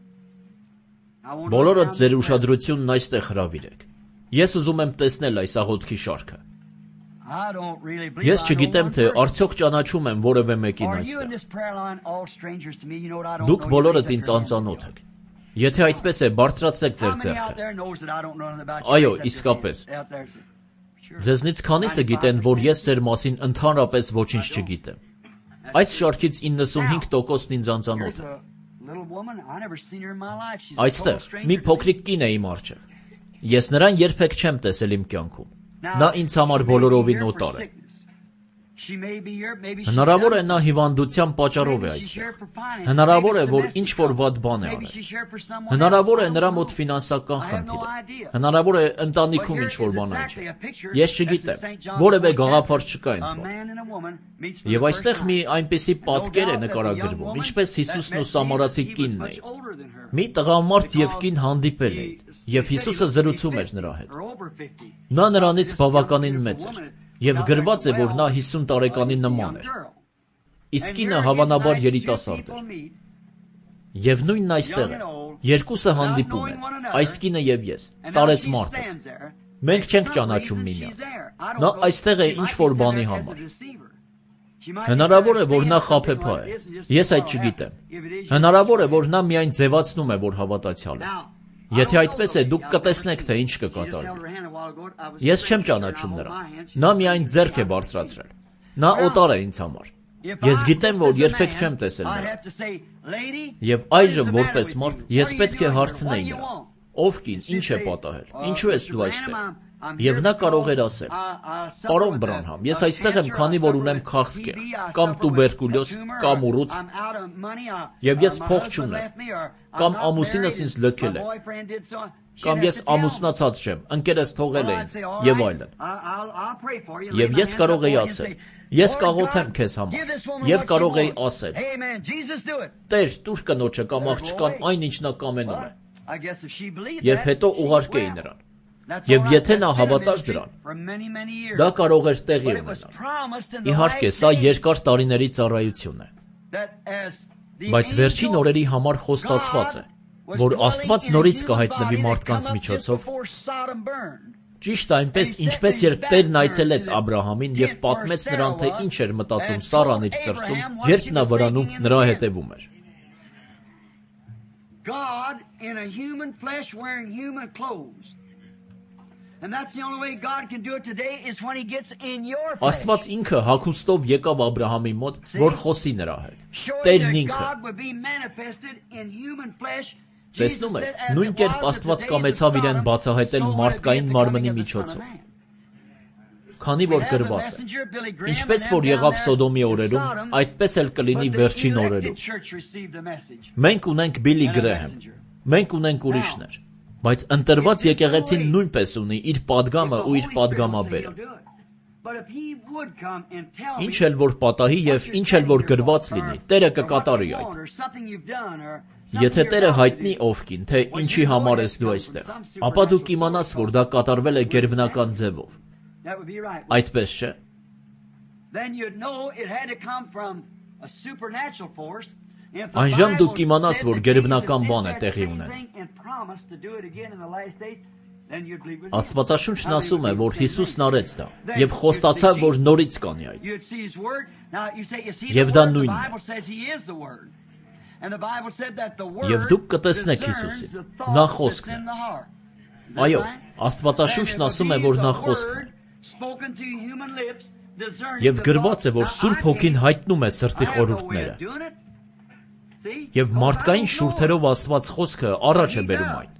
Բոլորդ ձեր ուշադրությունն այստեղ հրավիրեք։ Ես ուզում եմ տեսնել այս աղոթքի շարքը։ Ես չգիտեմ, թե արդյոք ճանաչում եմ որևէ մեկին այստեղ։ Դուք բոլորդ ինձ անծանոթ եք։ Եթե այդպես է, բարձրացրեք ձեր ձեռքը։ Այո, իսկապես։ Ձեզնից քանիսը գիտեն, որ ես ձեր մասին ընդհանրապես ոչինչ չգիտեմ։ Այս շարքից 95%-ն ինձ անծանոթ է։ Այստեղ մի փոքրիկ կին է իմ առջև։ Ես նրան երբեք չեմ տեսել իմ կյանքում։ Նա ինձ համար բոլորովին օտար է։ Հնարավոր է նա հիվանդության պատճառով է այստեղ։ Հնարավոր է, որ ինչ-որ վատ բան է արել։ Հնարավոր է նրա մոտ ֆինանսական խնդիր է։ Հնարավոր է ընտանիքում ինչ-որ բան չէ։ Ես չգիտեմ, որևէ գաղափար չկա ինձ մոտ։ Եվ այստեղ մի այնպիսի պատկեր է նկարագրվում, ինչպես Հիսուսն ու սամարացի կինն էին։ Մի տղամարդ եւ կին հանդիպել էին, եւ Հիսուսը զրուցում էր նրա հետ։ Նա նրանից բավականին մեծ էր, եւ գրված է, որ նա 50 տարեկանի նման էր։ Իսկ կինը հավանաբար երիտասարդ էր։ Եվ նույնն այստեղ է։ Երկուսը հանդիպում են, այս կինը եւ ես, տարեց մարդս։ Մենք չենք ճանաչում միմյանց։ Նա այստեղ է ինչ-որ բանի համար։ Հնարավոր է, որ նա խաբեբա է։ Ես այդ չգիտեմ։ Հնարավոր է, որ նա միայն ձևացնում է, որ հավատացյալ է։ Եթե այդպես է, դուք կտեսնեք, թե ինչ կկատարվի։ Ես չեմ ճանաչում նրան։ Նա միայն ձեռք է բարձրացրել։ Նա օտար է ինձ համար։ Ես գիտեմ, որ երբեք չեմ տեսել նրան։ Եվ այժմ, որպես մարդ, ես պետք է հարցնեի նրան. Ով կին, ինչ է պատահել, ինչու ես դու այստեղ։ Եվ նա կարող էր ասել. Պարոն Բրանհամ, ես այստեղ եմ, քանի որ ունեմ քաղցկեղ, կամ տուբերկուլյոզ, կամ ուռուցք, եւ ես փող չունեմ, կամ ամուսինս ինձ լքել է, կամ ես ամուսնացած չեմ, ընկերս թողել է ինձ, եւ այլն։ Եւ ես կարող էի ասել. Ես կաղոթեմ քեզ համար, եւ կարող էի ասել. Տեր, տուր կնոջը կամ աղջկան այն ինչ նա կամենում է։ Եվ հետո ուղարկեի նրան։ Եվ եթե նա հավատար դրան, դա կարող էր տեղի ունենալ։ Իհարկե, սա երկար տարիների ծառայություն է։ Բայց վերջին օրերի համար խոստացված է, որ Աստված նորից կհայտնվի մարդկանց միջոցով, ճիշտ այնպես, ինչպես երբ Տերն այցելեց Աբրահամին եւ պատմեց նրան, թե ինչ էր մտածում Սարան իր սրտում, երբ նա վրանում նրա հետևում էր։ God in a human flesh wearing human clothes. And that's the only way God can do it today is when he gets in your flesh. Աստված ինքը հագուստով եկավ Աբրահամի մոտ, որ խոսի նրա հետ։ Տերն ինքը։ Տեսնում եք, նույն կերպ Աստված կամեցավ իրեն բացահայտել մարդկային մարմնի միջոցով։ Քանի որ գրված է. Ինչպես որ եղավ Սոդոմի օրերում, այդպես էլ կլինի վերջին օրերում։ Մենք ունենք Բիլի Գրեհեմ, մենք ունենք ուրիշներ, բայց ընտրված եկեղեցին նույնպես ունի իր падգամը ու իր падգամաբերը։ Ինչ էլ որ պատահի եւ ինչ էլ որ գրված լինի, Տերը կկատարի այդ։ Եթե Տերը հայտնի ովքին, թե ինչի համար ես դու այստեղ, ապա դու կիմանաս, որ դա կատարվել է գերբնական ձևով։ Այդպես չէ։ Այնժամ դու կիմանաս, որ գերբնական բան է տեղի ունենում։ Աստվածաշունչն ասում է, որ Հիսուսն արեց դա եւ խոստացավ, որ նորից կանի այդ։ Եվ դա նույնն է։ Եվ դուք կտեսնեք Հիսուսին։ Նա խոսքն է։ Այո, Աստվածաշունչն ասում է, որ նա խոսքն է։ Եվ գրված է, որ Սուրբ Հոգին հայտնում է սրտի խորհուրդները։ Եվ մարդկային շուրթերով Աստված խոսքը առաջ է բերում այն։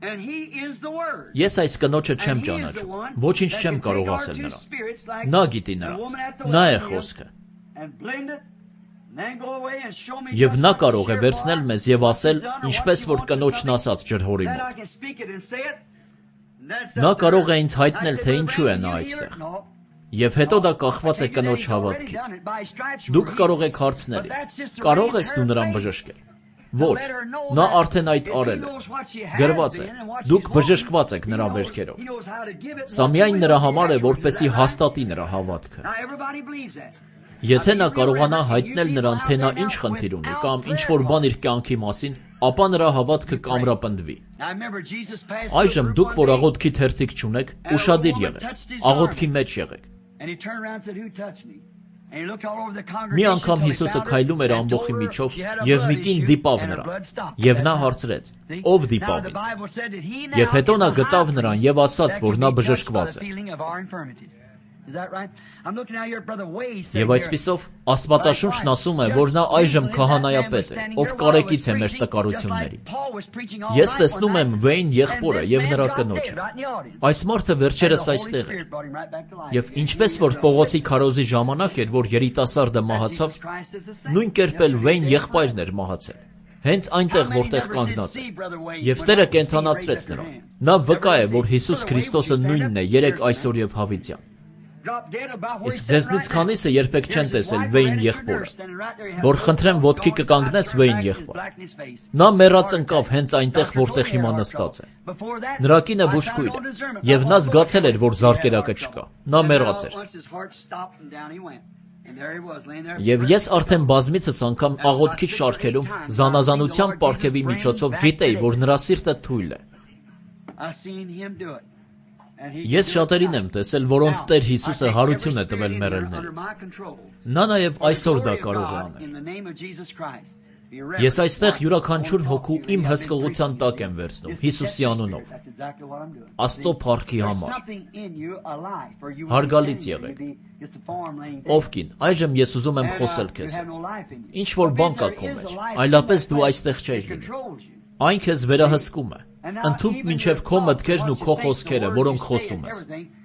Ես այս կնոջը չեմ ճանաչում, ոչինչ չեմ կարող ասել նրան։ Նա գիտի նրանց, նա է խոսքը։ Եվ նա կարող է վերցնել մեզ եւ ասել, ինչպես որ կնոջն ասաց ջրհորի մոտ։ Նա կարող է ինձ հայտնել, թե ինչու է նա այստեղ։ Եվ հետո դա կախված է կնոջ հավատքից։ Դուք կարող եք հարցնել ինձ. կարող ես դու նրան բժշկել։ Ոչ, նա արդեն այդ արել է։ Գրված է. դուք բժշկված եք նրա վերքերով։ Սա միայն նրա համար է, որպեսզի հաստատի նրա հավատքը։ Եթե նա կարողանա հայտնել նրան, թե նա ինչ խնդիր ունի կամ ինչ որ բան իր կյանքի մասին, ապա նրա հավատքը կամրապնդվի։ Այժմ դուք, որ աղոթքի թերթիկ չունեք, ուշադիր եղեք, աղոթքի մեջ եղեք։ Մի անգամ Հիսուսը քայլում էր ամբոխի միջով եւ մի կին դիպավ նրան, եւ նա հարցրեց. ով դիպավ ինձ։ Եվ հետո նա գտավ նրան եւ ասաց, որ նա բժշկված է։ Եվ այսպիսով Աստվածաշունչն ասում է, որ նա այժմ քահանայապետ է, ով կարեկից է մեր տկարություններին։ Ես տեսնում եմ Վեյն եղբորը եւ նրա կնոջը։ Այս մարդը վերջերս այստեղ էր։ Եւ ինչպես որ Պողոսի քարոզի ժամանակ էր, որ երիտասարդը մահացավ, նույն կերպ էլ Վեյն եղբայրն էր մահացել։ Հենց այնտեղ, որտեղ կանգնած է։ Եվ Տերը կենդանացրեց նրան։ Նա վկա է, որ Հիսուս Քրիստոսը նույնն է երեք այսօր եւ հավիտյան։ Իսկ ձեզնից քանիսը երբեք չեն տեսել Վեյն եղբորը, որ խնդրեմ ոտքի կկանգնես Վեյն եղբոր։ Նա մեռած ընկավ հենց այնտեղ, որտեղ հիմա նստած է։ Նրա կինը բուժկույր է, եւ նա զգացել էր, որ զարկերակը չկա։ Նա մեռած էր։ Եվ ես արդեն բազմիցս անգամ աղոթքի շարքերում զանազանության պարգևի միջոցով գիտեի, որ նրա սիրտը թույլ է։ Ես շատերին եմ տեսել, որոնց Տեր Հիսուսը հարություն է տվել մեռելներից։ Նա նաև այսօր դա կարող է անել։ Ես այստեղ յուրաքանչյուր հոգու իմ հսկողության տակ եմ վերցնում, Հիսուսի անունով։ Աստծո փառքի համար։ Հարգալից եղեք։ Ովքին, այժմ ես ուզում եմ խոսել քեզ հետ։ Ինչ որ բան կա քո մեջ, այլապես դու այստեղ չես լինի։ Այն քեզ վերահսկում է։ Ընդունք մինչև քո մտքերն ու քո խոսքերը, որոնք խոսում ես։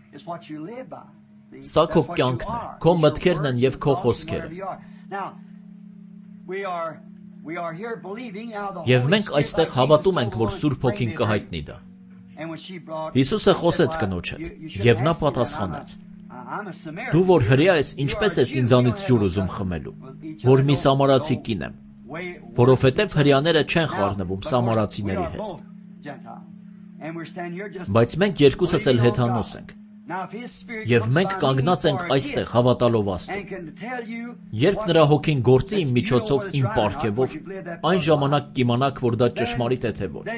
Սա քո կյանքն է, քո մտքերն են և քո խոսքերը։ Եվ մենք այստեղ հավատում ենք, որ Սուրբ Հոգին կհայտնի դա։ Հիսուսը խոսեց կնոջ հետ, և նա պատասխանեց. Դու որ հրեա ես, ինչպես ես ինձանից ջուր ուզում խմելու, որ մի սամարացի կին եմ, որովհետև հրեաները չեն խառնվում սամարացիների հետ։ Բայց մենք երկուսս էլ հեթանոս ենք, և մենք կանգնած ենք այստեղ հավատալով Աստծուն։ Երբ նրա հոգին գործի իմ միջոցով, իմ պարգևով, այն ժամանակ կիմանաք, որ դա ճշմարիտ է թե ոչ։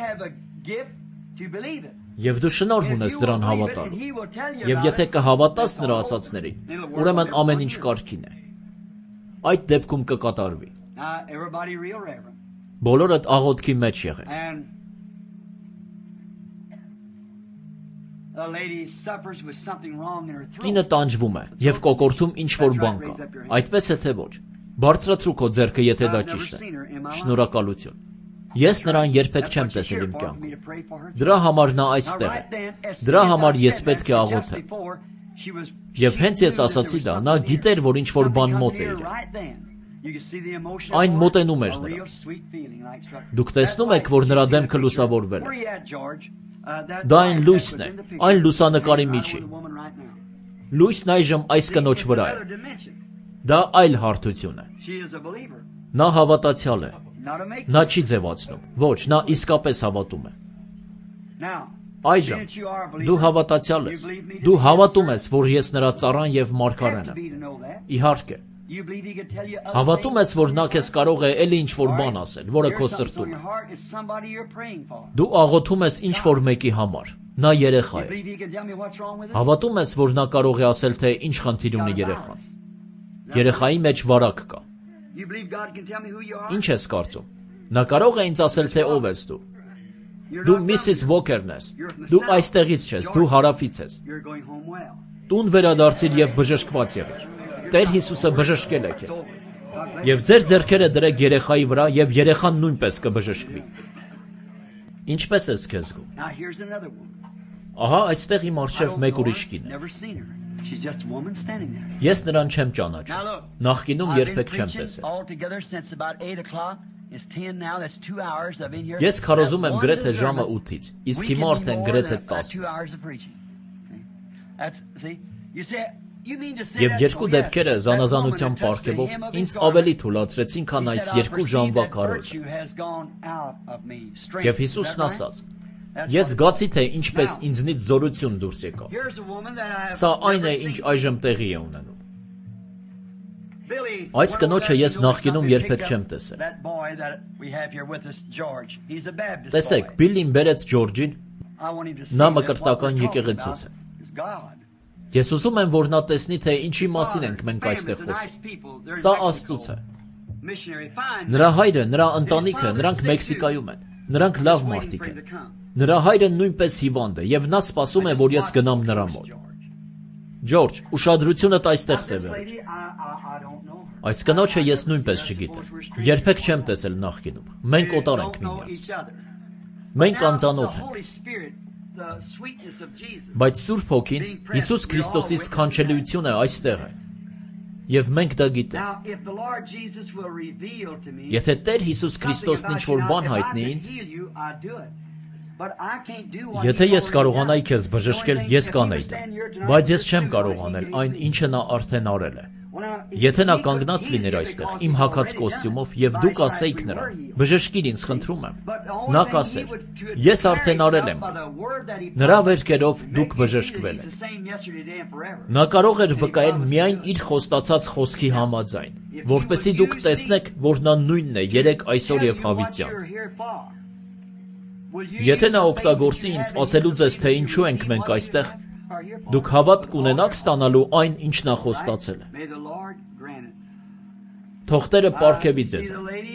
Եվ դու շնորհ ունես դրան հավատալու։ Եվ եթե կհավատաս նրա ասածներին, ուրեմն ամեն ինչ կարգին է։ Այդ դեպքում կկատարվի։ Բոլորդ աղոթքի մեջ եղեք։ Կինը տանջվում է և կոկորդում ինչ-որ բան կա։ Այդպես է թե ոչ։ Բարձրացրու քո ձեռքը, եթե դա ճիշտ է։ Շնորհակալություն։ Ես նրան երբեք չեմ տեսել իմ կյանքում։ Դրա համար նա այստեղ է։ Դրա համար ես պետք է աղոթեմ։ Եվ հենց ես ասացի դա, նա գիտեր, որ ինչ-որ բան մոտ է իրեն։ Այն մոտենում էր նրան։ Դուք տեսնում եք, որ նրա դեմքը լուսավորվել է։ Դա այն լույսն է, այն լուսանկարի միջին։ Լույսն այժմ այս կնոջ վրա է։ Դա այլ հարթություն է։ Նա հավատացյալ է։ Նա չի ձևացնում։ Ոչ, նա իսկապես հավատում է։ Այժմ դու հավատացյալ ես։ Դու հավատում ես, որ ես նրա ծառան և մարգարեն եմ։ Իհարկե։ Հավատում ես, որ նա քեզ կարող է էլի ինչ-որ բան ասել, որը քո սրտում է։ Դու աղոթում ես ինչ-որ մեկի համար։ Նա երեխա է։ Հավատում ես, որ նա կարող է ասել, թե ինչ խնդիր ունի երեխան։ Երեխայի մեջ վարակ կա։ Ինչ ես կարծում։ Նա կարող է ինձ ասել, թե ով ես դու։ Դու Միսիս Վոքերն ես։ Դու այստեղից չես, դու հարավից ես։ Տուն վերադարձիր և բժշկված եղիր։ Տեր Հիսուսը բժշկել է քեզ։ Եվ ձեր ձեռքերը դրեք երեխայի վրա, և երեխան նույնպես կբժշկվի։ Ինչպես ես քեզ զգում։ Ահա այստեղ իմ առջև մեկ ուրիշ կին է։ Ես նրան չեմ ճանաչում։ Նախկինում երբեք չեմ տեսել։ Ես քարոզում եմ գրեթե ժամը 8-ից, իսկ հիմա արդեն գրեթե 10։ Եվ երկու դեպքերը զանազանության պարգևով ինձ ավելի թուլացրեցին, քան այս 2 ժամվա քարոզը։ Եվ Հիսուսն ասաց. Ես զգացի, թե ինչպես ինձնից զորություն դուրս եկավ։ Սա այն է, ինչ այժմ տեղի է ունենում։ Այս կնոջը ես նախկինում երբեք չեմ տեսել։ Տեսեք, Բիլլին բերեց Ջորջին, նա մկրտական եկեղեցուց է։ Ես ուզում եմ, որ նա տեսնի, թե ինչի մասին ենք մենք այստեղ խոսում։ Սա Աստծուց է։ Նրա հայրը, նրա ընտանիքը, նրանք Մեքսիկայում են։ Նրանք լավ մարդիկ են։ Նրա հայրը նույնպես հիվանդ է, և նա սպասում է, որ ես գնամ նրա մոտ։ Ջորջ, ուշադրությունդ այստեղ սևեռիր։ Այս կնոջը ես նույնպես չգիտեմ։ Երբեք չեմ տեսել նախկինում։ Մենք օտար ենք միմյանց։ Մենք անծանոթ ենք։ Բայց Սուրբ Հոգին, Հիսուս Քրիստոսի սքանչելիությունը այստեղ է։ Եվ մենք դա գիտենք։ Եթե Տեր Հիսուս Քրիստոսն ինչ-որ բան հայտնի ինձ, եթե ես կարողանայի քեզ բժշկել, ես կանեի դա, բայց ես չեմ կարող անել այն, ինչը նա արդեն արել է։ Եթե նա կանգնած լիներ այստեղ, իմ հագած կոստյումով, և դուք ասեիք նրան, բժշկիր ինձ, խնդրում եմ, նա կասեր, ես արդեն արել եմ այդ։ Նրա վերքերով դուք բժշկվել եք։ Նա կարող էր վկայել միայն իր խոստացած խոսքի համաձայն, որպեսզի դուք տեսնեք, որ նա նույնն է երեկ, այսօր և հավիտյան։ Եթե նա օգտագործի ինձ ասելու ձեզ, թե ինչու ենք մենք այստեղ, դուք հավատ կունենաք ստանալու այն, ինչ նա խոստացել է։ Թող Տերը պարգևի ձեզ։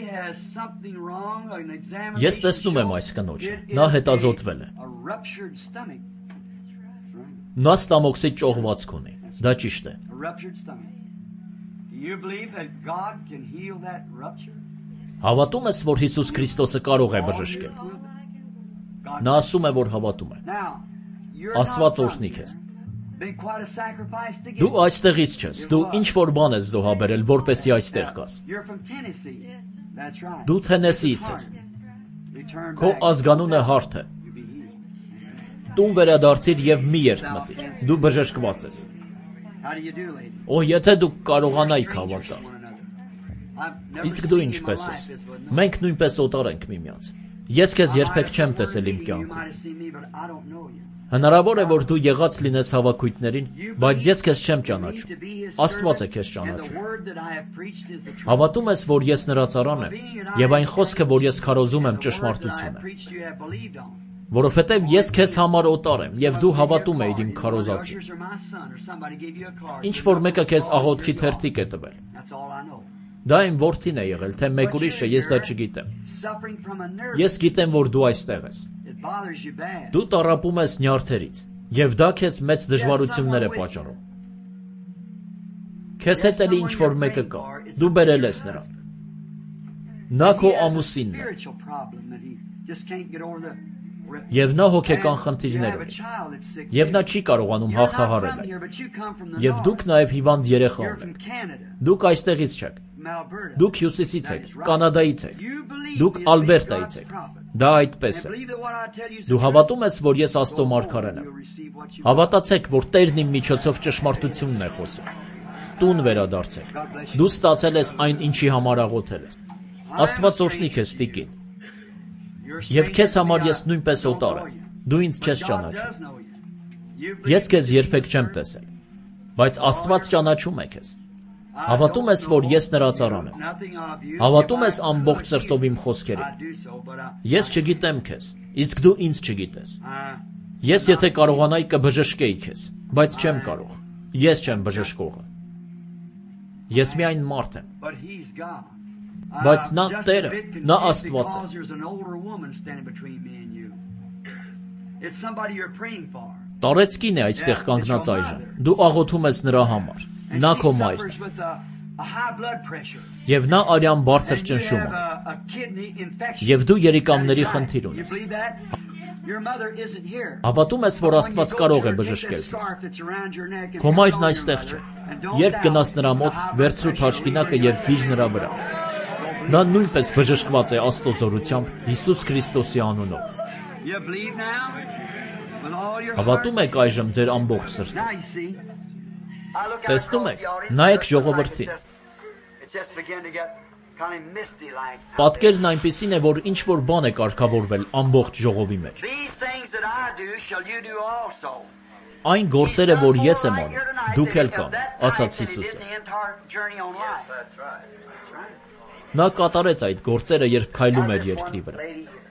Ես տեսնում եմ այս կնոջը, նա հետազոտվել է։ Նա ստամոքսի ճողվածք ունի, դա ճիշտ է։ Հավատում ես, որ Հիսուս Քրիստոսը կարող է բժշկել։ Նա ասում է, որ հավատում է։ Աստված օրհնի քեզ։ Դու այստեղից չես, դու ինչ-որ բան ես զոհաբերել, որպեսզի այստեղ գաս։ Դու Թենեսիից ես։ Քո ազգանունը Հարթ է։ Տուն վերադարձիր եւ մի երկ մտիր։ Դու բժշկված ես։ Օ, եթե դու կարողանայիք հավատալ։ Իսկ դու ինչպես ես։ Մենք նույնպես օտար ենք միմյանց։ Ես քեզ երբեք չեմ տեսել իմ կյանքում։ Հնարավոր է, որ դու եղած լինես հավաքույթներին, բայց ես քեզ չեմ ճանաչում։ Աստված է քեզ ճանաչում։ Հավատում ես, որ ես նրա ծառան եմ, եւ այն խոսքը, որ ես քարոզում եմ, ճշմարտություն է։ Որովհետև ես քեզ համար օտար եմ, եւ դու հավատում ես իմ քարոզածին։ Ինչ որ մեկը քեզ աղոթքի թերթիկ է տվել։ Դա իմ որդին է եղել, թե մեկ ուրիշը, ես դա չգիտեմ։ Ես գիտեմ, որ դու այստեղ ես։ Դու տառապում ես նյարդերից, եւ դա քեզ մեծ դժվարություններ է պատճառում։ Քեզ հետ էլի ինչ որ մեկը կա, դու բերել ես նրան։ Նա քո ամուսինն է։ Եվ նա հոգեկան խնդիրներ ունի։ Եվ նա չի կարողանում հաղթահարել այն։ Եվ դուք նաև հիվանդ երեխա ունեք։ Դուք այստեղից չեք։ Դուք Հյուսիսից եք, Կանադայից եք։ Դուք Ալբերտայից եք։ Դա այդպես է։ Դու հավատում ես, որ ես Աստծո մարգարեն եմ։ Հավատացեք, որ Տերն իմ միջոցով ճշմարտությունն է խոսում։ Տուն վերադարձեք։ Դու ստացել ես այն, ինչի համար աղոթել ես։ Աստված օրհնի քեզ, տիկին։ Եվ քեզ համար ես նույնպես օտար եմ։ Դու ինձ չես ճանաչում։ Ես քեզ երբեք չեմ տեսել, բայց Աստված ճանաչում է քեզ։ Հավատում ես, որ ես նրա ծառան եմ։ Հավատում ես ամբողջ սրտով իմ խոսքերին։ Ես չգիտեմ քեզ, իսկ դու ինձ չգիտես։ Ես եթե կարողանայի կբժշկեի քեզ, բայց չեմ կարող։ Ես չեմ բժշկողը։ Ես միայն մարդ եմ։ Բայց նա Տերը, նա Աստված է։ Տարեցկին է այստեղ կանգնած այժմ։ Դու աղոթում ես նրա համար։ Նա քո մայրն է։ Եվ նա արյան բարձր ճնշում ունի։ Եվ դու երիկամների խնդիր ունես։ Հավատում ես, որ Աստված կարող է բժշկել քեզ։ Քո մայրն այստեղ չէ։ Երբ գնաս նրա մոտ, վերցրու թաշկինակը եւ դիժ նրա վրա։ Նա նույնպես բժշկված է Աստծո զորությամբ Հիսուս Քրիստոսի անունով։ Հավատում եք այժմ ձեր ամբողջ սրտով։ Տեսնում եք, նայեք ժողովրդին։ Պատկերն այնպիսին է, որ ինչ-որ բան է կարգավորվել ամբողջ ժողովի մեջ։ Այն գործերը, որ ես եմ անում, դուք էլ կան, ասաց Հիսուսը։ Նա կատարեց այդ գործերը, երբ քայլում էր երկրի վրա։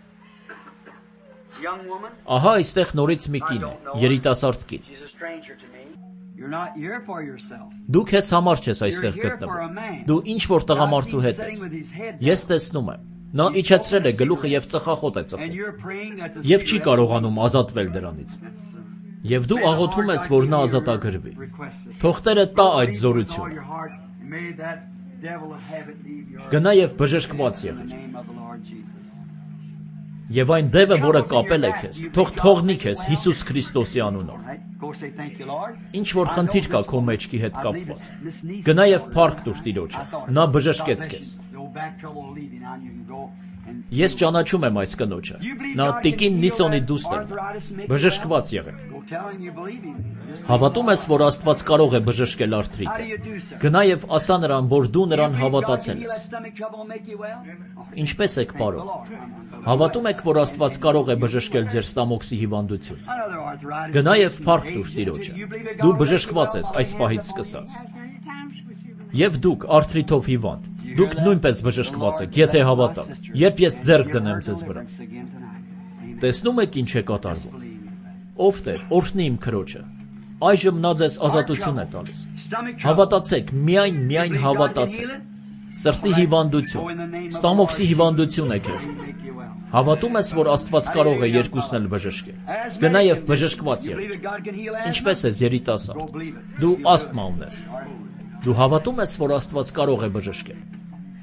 Ահա այստեղ նորից մի կին է, երիտասարդ կին։ Դու քեզ համար չես այստեղ գտնվում։ Դու ինչ-որ տղամարդու հետ ես։ Ես տեսնում եմ։ Նա իջեցրել է գլուխը եւ ծխախոտ է ծխում։ Եվ չի կարողանում ազատվել դրանից։ Եվ դու աղոթում ես, որ նա ազատագրվի։ Թող Տերը տա այդ զորությունը։ Գնա եւ բժշկված եղիր։ Եվ այն դևը, որը կապել է քեզ, թող թողնի քեզ Հիսուս Քրիստոսի անունով։ Ինչ որ խնդիր կա քո մեջքի հետ կապված, գնա եւ փառք տուր Տիրոջը։ Նա բժշկեց քեզ։ Ես ճանաչում եմ այս կնոջը։ Նա տիկին Նիսոնի դուստերն է։ Բժշկված եղեք։ Հավատում ես, որ Աստված կարող է բժշկել արթրիտը։ Գնա եւ ասա նրան, որ դու նրան հավատացել ես։ Ինչպես եք պարոն։ Հավատում եք, որ Աստված կարող է բժշկել ձեր ստամոքսի հիվանդությունը։ Գնա եւ փառք տուր Տիրոջը։ Դու բժշկված ես այս պահից սկսած։ Եվ դուք արթրիտով հիվանդ, դուք նույնպես բժշկված եք, եթե հավատաք, երբ ես ձեռք դնեմ ձեզ վրա։ Տեսնում եք ինչ է կատարվում։ Ով Տեր, օրհնի իմ քրոջը։ Այժմ նա ձեզ ազատություն է տալիս։ Հավատացեք, միայն հավատացեք։ Սրտի հիվանդություն, ստամոքսի հիվանդություն է քեզ։ Հավատում ես, որ Աստված կարող է երկուսն էլ բժշկել։ Գնա եւ բժշկված եղիր։ Ինչպես ես երիտասարդ։ Դու ասթմա ունես։ Դու հավատում ես, որ Աստված կարող է բժշկել։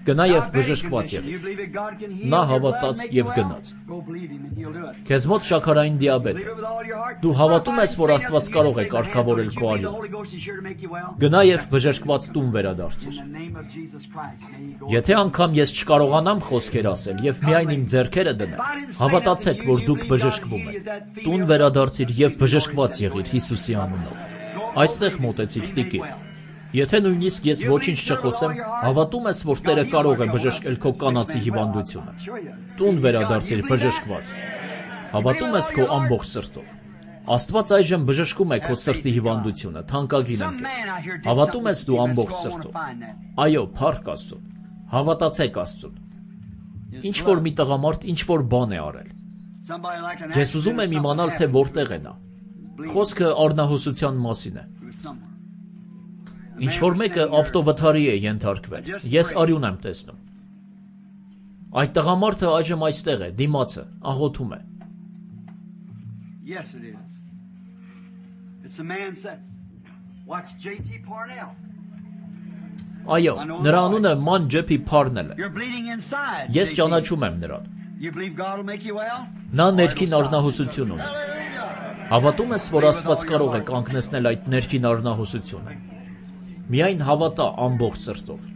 Գնա եւ բժշկված եղիր։ Նա հավատաց եւ գնաց։ Քեզ մոտ շաքարային դիաբետ է։ Դու հավատում ես, որ Աստված կարող է կարգավորել քո արյունը։ Գնա եւ բժշկված տուն վերադարձիր։ Եթե անգամ ես չկարողանամ խոսքեր ասել եւ միայն իմ ձեռքերը դնեմ, հավատացեք, որ դուք բժշկվում եք։ Տուն վերադարձիր եւ բժշկված եղիր Հիսուսի անունով։ Այստեղ մոտեցիր տիկին։ Եթե նույնիսկ ես ոչինչ չխոսեմ, հավատում ես, որ Տերը կարող է բժշկել քո կանացի հիվանդությունը։ Տուն վերադարձիր բժշկված։ Հավատում ես քո ամբողջ սրտով։ Աստված այժմ բժշկում է քո սրտի հիվանդությունը, թանկագին ընկեր։ Հավատում ես դու ամբողջ սրտով։ Այո, փառք Աստծուն։ Հավատացեք Աստծուն։ Ինչ որ մի տղամարդ ինչ որ բան է արել։ Ես ուզում եմ իմանալ, թե որտեղ է նա։ Խոսքը առնահոսության մասին է։ Ինչ որ մեկը ավտովթարի է ենթարկվել։ Ես արյուն եմ տեսնում։ Այդ տղամարդը այժմ այստեղ է, դիմացը, աղոթում է։ Yes, it is. It's a man said, watch J.T. Parnell. Այո, նրա անունը Ման Ջեփի Փարնել է։ You're bleeding inside. Ես ճանաչում եմ նրան։ You believe God will make you well? Նա ներքին առնահոսություն ունի։ Հավատում ես, որ Աստված կարող է կանգնեցնել այդ ներքին առնահոսությունը։ Միայն հավատա ամբողջ սրտով։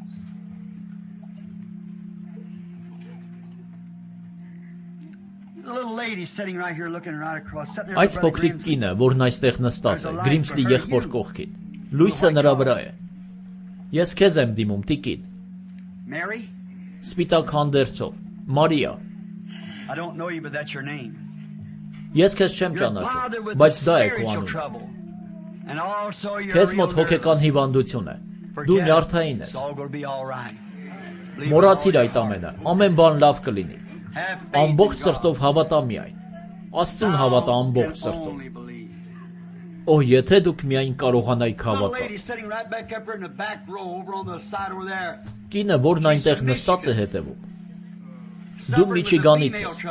Այս փոքրիկ կինը, որն այստեղ նստած է, Գրիմսլի եղբոր կողքին, լույսը նրա վրա է։ Ես քեզ եմ դիմում, տիկին։ Սպիտակ հանդերձով, Մարիա։ Ես քեզ չեմ ճանաչում, բայց դա է քո անունը։ Քեզ մոտ հոգեկան հիվանդություն է։ Դու նյարդային ես։ Մոռացիր այդ ամենը, ամեն բան լավ կլինի։ Ամբողջ սրտով հավատա միայն։ Աստծուն հավատա ամբողջ սրտով։ Օ, եթե դուք միայն կարողանայիք հավատալ։ Կինը, որն այնտեղ նստած է հետևում։ Դու Միչիգանից ես։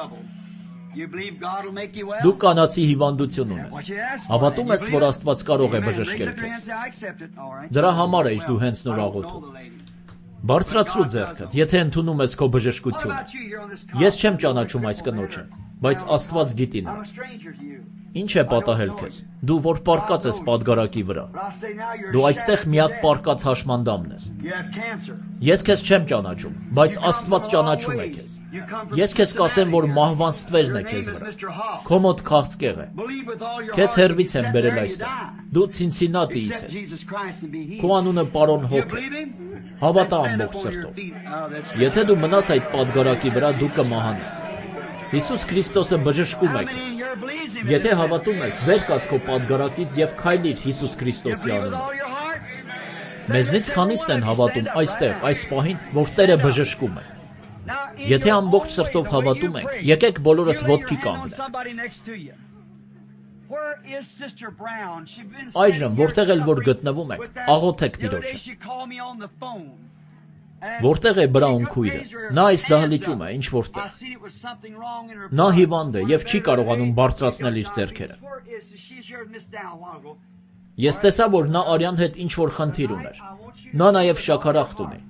Դու կանացի հիվանդություն ունես։ Հավատում ես, որ Աստված կարող է բժշկել քեզ։ Դրա համար ես դու հենց նոր աղոթում։ Բարձրացրու ձեռքդ, եթե ընդունում ես քո բժշկությունը։ Ես չեմ ճանաչում այս կնոջը, բայց Աստված գիտի նրան։ Ինչ է պատահել քեզ։ Դու որ պառկած ես պատգարակի վրա։ Դու այստեղ միակ պառկած հաշմանդամն ես։ Ես քեզ չեմ ճանաչում, բայց Աստված ճանաչում է քեզ։ Ես քեզ կասեմ, որ մահվան ստվերն է քեզ վրա։ Քո մոտ քաղցկեղ է։ Քեզ հերվից եմ բերել այստեղ։ Դու Ցինցինատիից ես։ Քո անունը պարոն Հոք է։ Հավատա ամբողջ սրտով։ Եթե դու մնաս այդ պատգարակի վրա, դու կմահանաս։ Հիսուս Քրիստոսը բժշկում է քեզ։ Եթե հավատում ես, վեր կաց քո պատգարակից եւ քայլիր Հիսուս Քրիստոսի անունով։ Մեզնից քանիսն են հավատում այստեղ, այս պահին, որ Տերը բժշկում է։ Եթե ամբողջ սրտով հավատում ենք, եկեք բոլորս ոտքի կանգնենք։ Այժմ, որտեղ էլ որ գտնվում եք, աղոթեք Տիրոջը։ Որտեղ է Բրաուն քույրը։ Նա այս դահլիճում է, ինչ որտեղ։ Նա հիվանդ է եւ չի կարողանում բարձրացնել իր ձեռքերը։ Ես տեսա, որ նա արյան հետ ինչ որ խնդիր ուներ։ Նա նաեւ շաքարախտ ունի։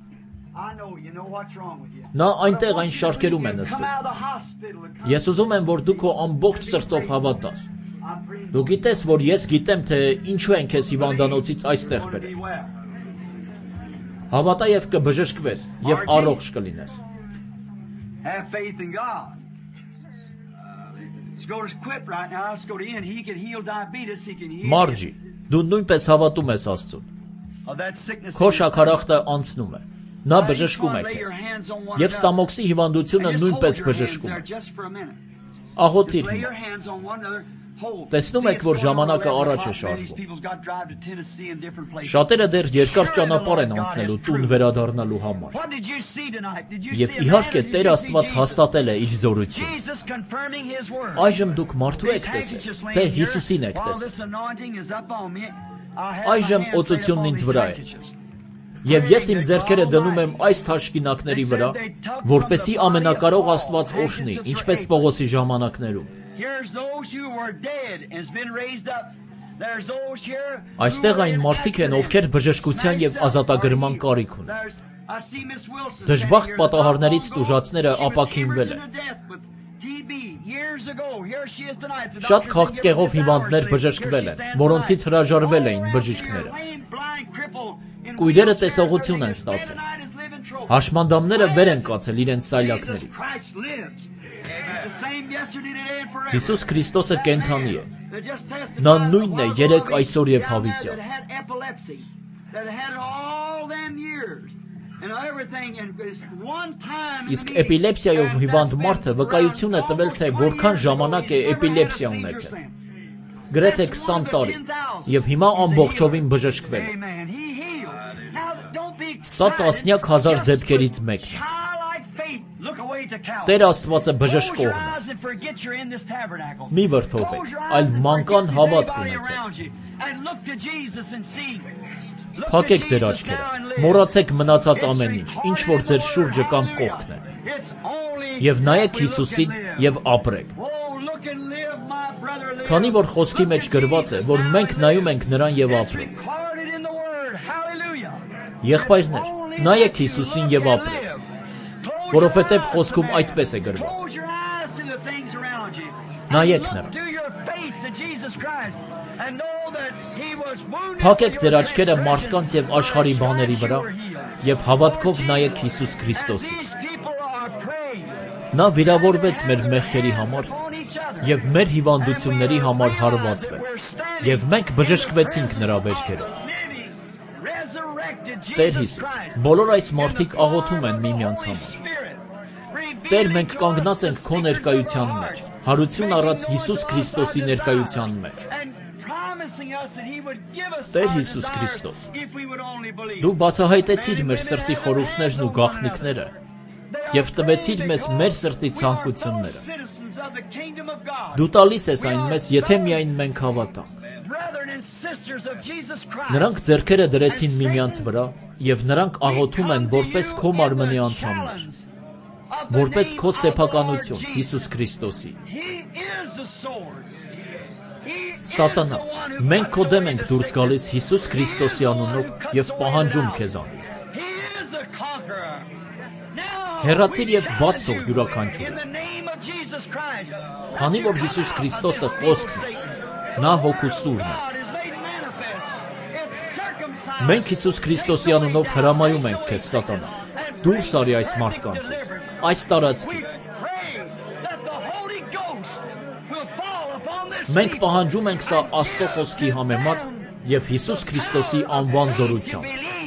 Նա այնտեղ այն շարքերում է նստում։ Ես ուզում եմ, որ դու քո ամբողջ սրտով հավատաս։ Դու գիտես, որ ես գիտեմ, թե ինչու են քեզ հիվանդանոցից այստեղ բերել։ Հավատա եւ կբժշկվես եւ առողջ կլինես։ Մարջի, դու նույնպես հավատում ես Աստծուն։ Քո շաքարախտը անցնում է։ Նա բժշկում է քեզ։ Եվ ստամոքսի հիվանդությունը նույնպես բժշկում է։ Աղոթիր հիմա։ Տեսնում եք, որ ժամանակը առաջ է շարժվում։ Շատերը դեռ երկար ճանապարհ են անցնելու տուն վերադառնալու համար։ Եվ իհարկե Տեր Աստված հաստատել է իր զորությունը։ Այժմ դուք մարդու եք տեսել, թե Հիսուսին եք տեսել։ Այժմ օծությունն ինձ վրա է։ Եվ ես իմ ձեռքերը դնում եմ այս թաշկինակների վրա, որպեսզի ամենակարող Աստված օրհնի, ինչպես Պողոսի ժամանակներում։ Այստեղ այն մարդիկ են, ովքեր բժշկության եւ ազատագրման կարիք ունեն։ Դժբախտ պատահարներից տուժածները ապաքինվել են։ Շատ քաղցկեղով հիվանդներ բժշկվել են, որոնցից հրաժարվել էին բժիշկները։ Կույրերը տեսողություն են ստացել։ Հաշմանդամները վեր են կացել իրենց սայլակներից։ Հիսուս Քրիստոսը կենդանի է։ Նա նույնն է երեկ, այսօր և հավիտյան։ Իսկ էպիլեպսիայով հիվանդ մարդը վկայություն է տվել, թե որքան ժամանակ է էպիլեպսիա ունեցել։ Գրեթե 20 տարի, և հիմա ամբողջովին բժշկվել է։ Սա տասնյակ հազար դեպքերից մեկն է։ Տեր Աստվածը բժշկողն է։ Մի վրդովեք, այլ մանկան հավատք ունեցեք։ Փակեք ձեր աչքերը, մոռացեք մնացած ամեն ինչ որ ձեր շուրջը կամ կողքն է, և նայեք Հիսուսին և ապրեք։ Քանի որ խոսքի մեջ գրված է, որ մենք նայում ենք նրան և ապրում։ Եղբայրներ, նայեք Հիսուսին և ապրեք, որովհետև խոսքում այդպես է գրված։ Նայեք նրան։ Փակեք ձեր աչքերը մարդկանց և աշխարհի բաների վրա և հավատքով նայեք Հիսուս Քրիստոսին։ Նա վիրավորվեց մեր մեղքերի համար և մեր հիվանդությունների համար հարվածվեց, և մենք բժշկվեցինք նրա վերքերով։ Տեր Հիսուս, բոլոր այս մարդիկ աղոթում են միմյանց համար։ Տեր, մենք կանգնած ենք քո ներկայության մեջ, հարություն առած Հիսուս Քրիստոսի ներկայության մեջ։ Տեր Հիսուս Քրիստոս, դու բացահայտեցիր մեր սրտի խորհուրդներն ու գաղտնիքները և տվեցիր մեզ մեր սրտի ցանկությունները։ Դու տալիս ես այն մեզ, եթե միայն մենք հավատանք։ Նրանք ձեռքերը դրեցին միմյանց վրա և նրանք աղոթում են որպես քո մարմնի անդամներ, որպես քո սեփականություն Հիսուս Քրիստոսի։ Սատանա, մենք քո դեմ ենք դուրս գալիս Հիսուս Քրիստոսի անունով և պահանջում քեզանից։ Հեռացիր և բաց թող յուրաքանչյուրը։ Քանի որ Հիսուս Քրիստոսը խոսքն է, նա հոգու սուրն է։ Մենք Հիսուս Քրիստոսի անունով հրամայում ենք քեզ, Սատանա, դուրս արի այս մարդկանցից, այս տարածքից։ Մենք պահանջում ենք սա Աստծո խոսքի համեմատ և Հիսուս Քրիստոսի անվան զորությամբ։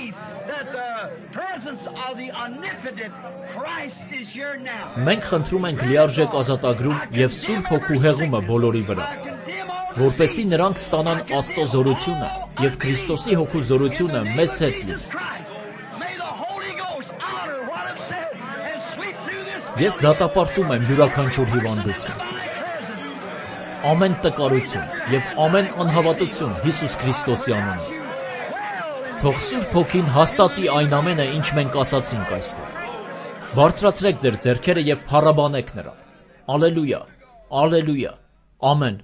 Մենք խնդրում ենք լիարժեք ազատագրում և Սուրբ Հոգու հեղումը բոլորի վրա, որպեսզի նրանք ստանան Աստծո զորությունը և Քրիստոսի Հոգու զորությունը մեզ հետ լինի։ Ես դատապարտում եմ յուրաքանչյուր հիվանդություն, ամեն տկարություն և ամեն անհավատություն Հիսուս Քրիստոսի անունով։ Թող Սուրբ Հոգին հաստատի այն ամենը, ինչ մենք ասացինք այստեղ։ Բարձրացրեք ձեր ձեռքերը և փառաբանեք նրան։ Ալելույա, ալելույա, ամեն։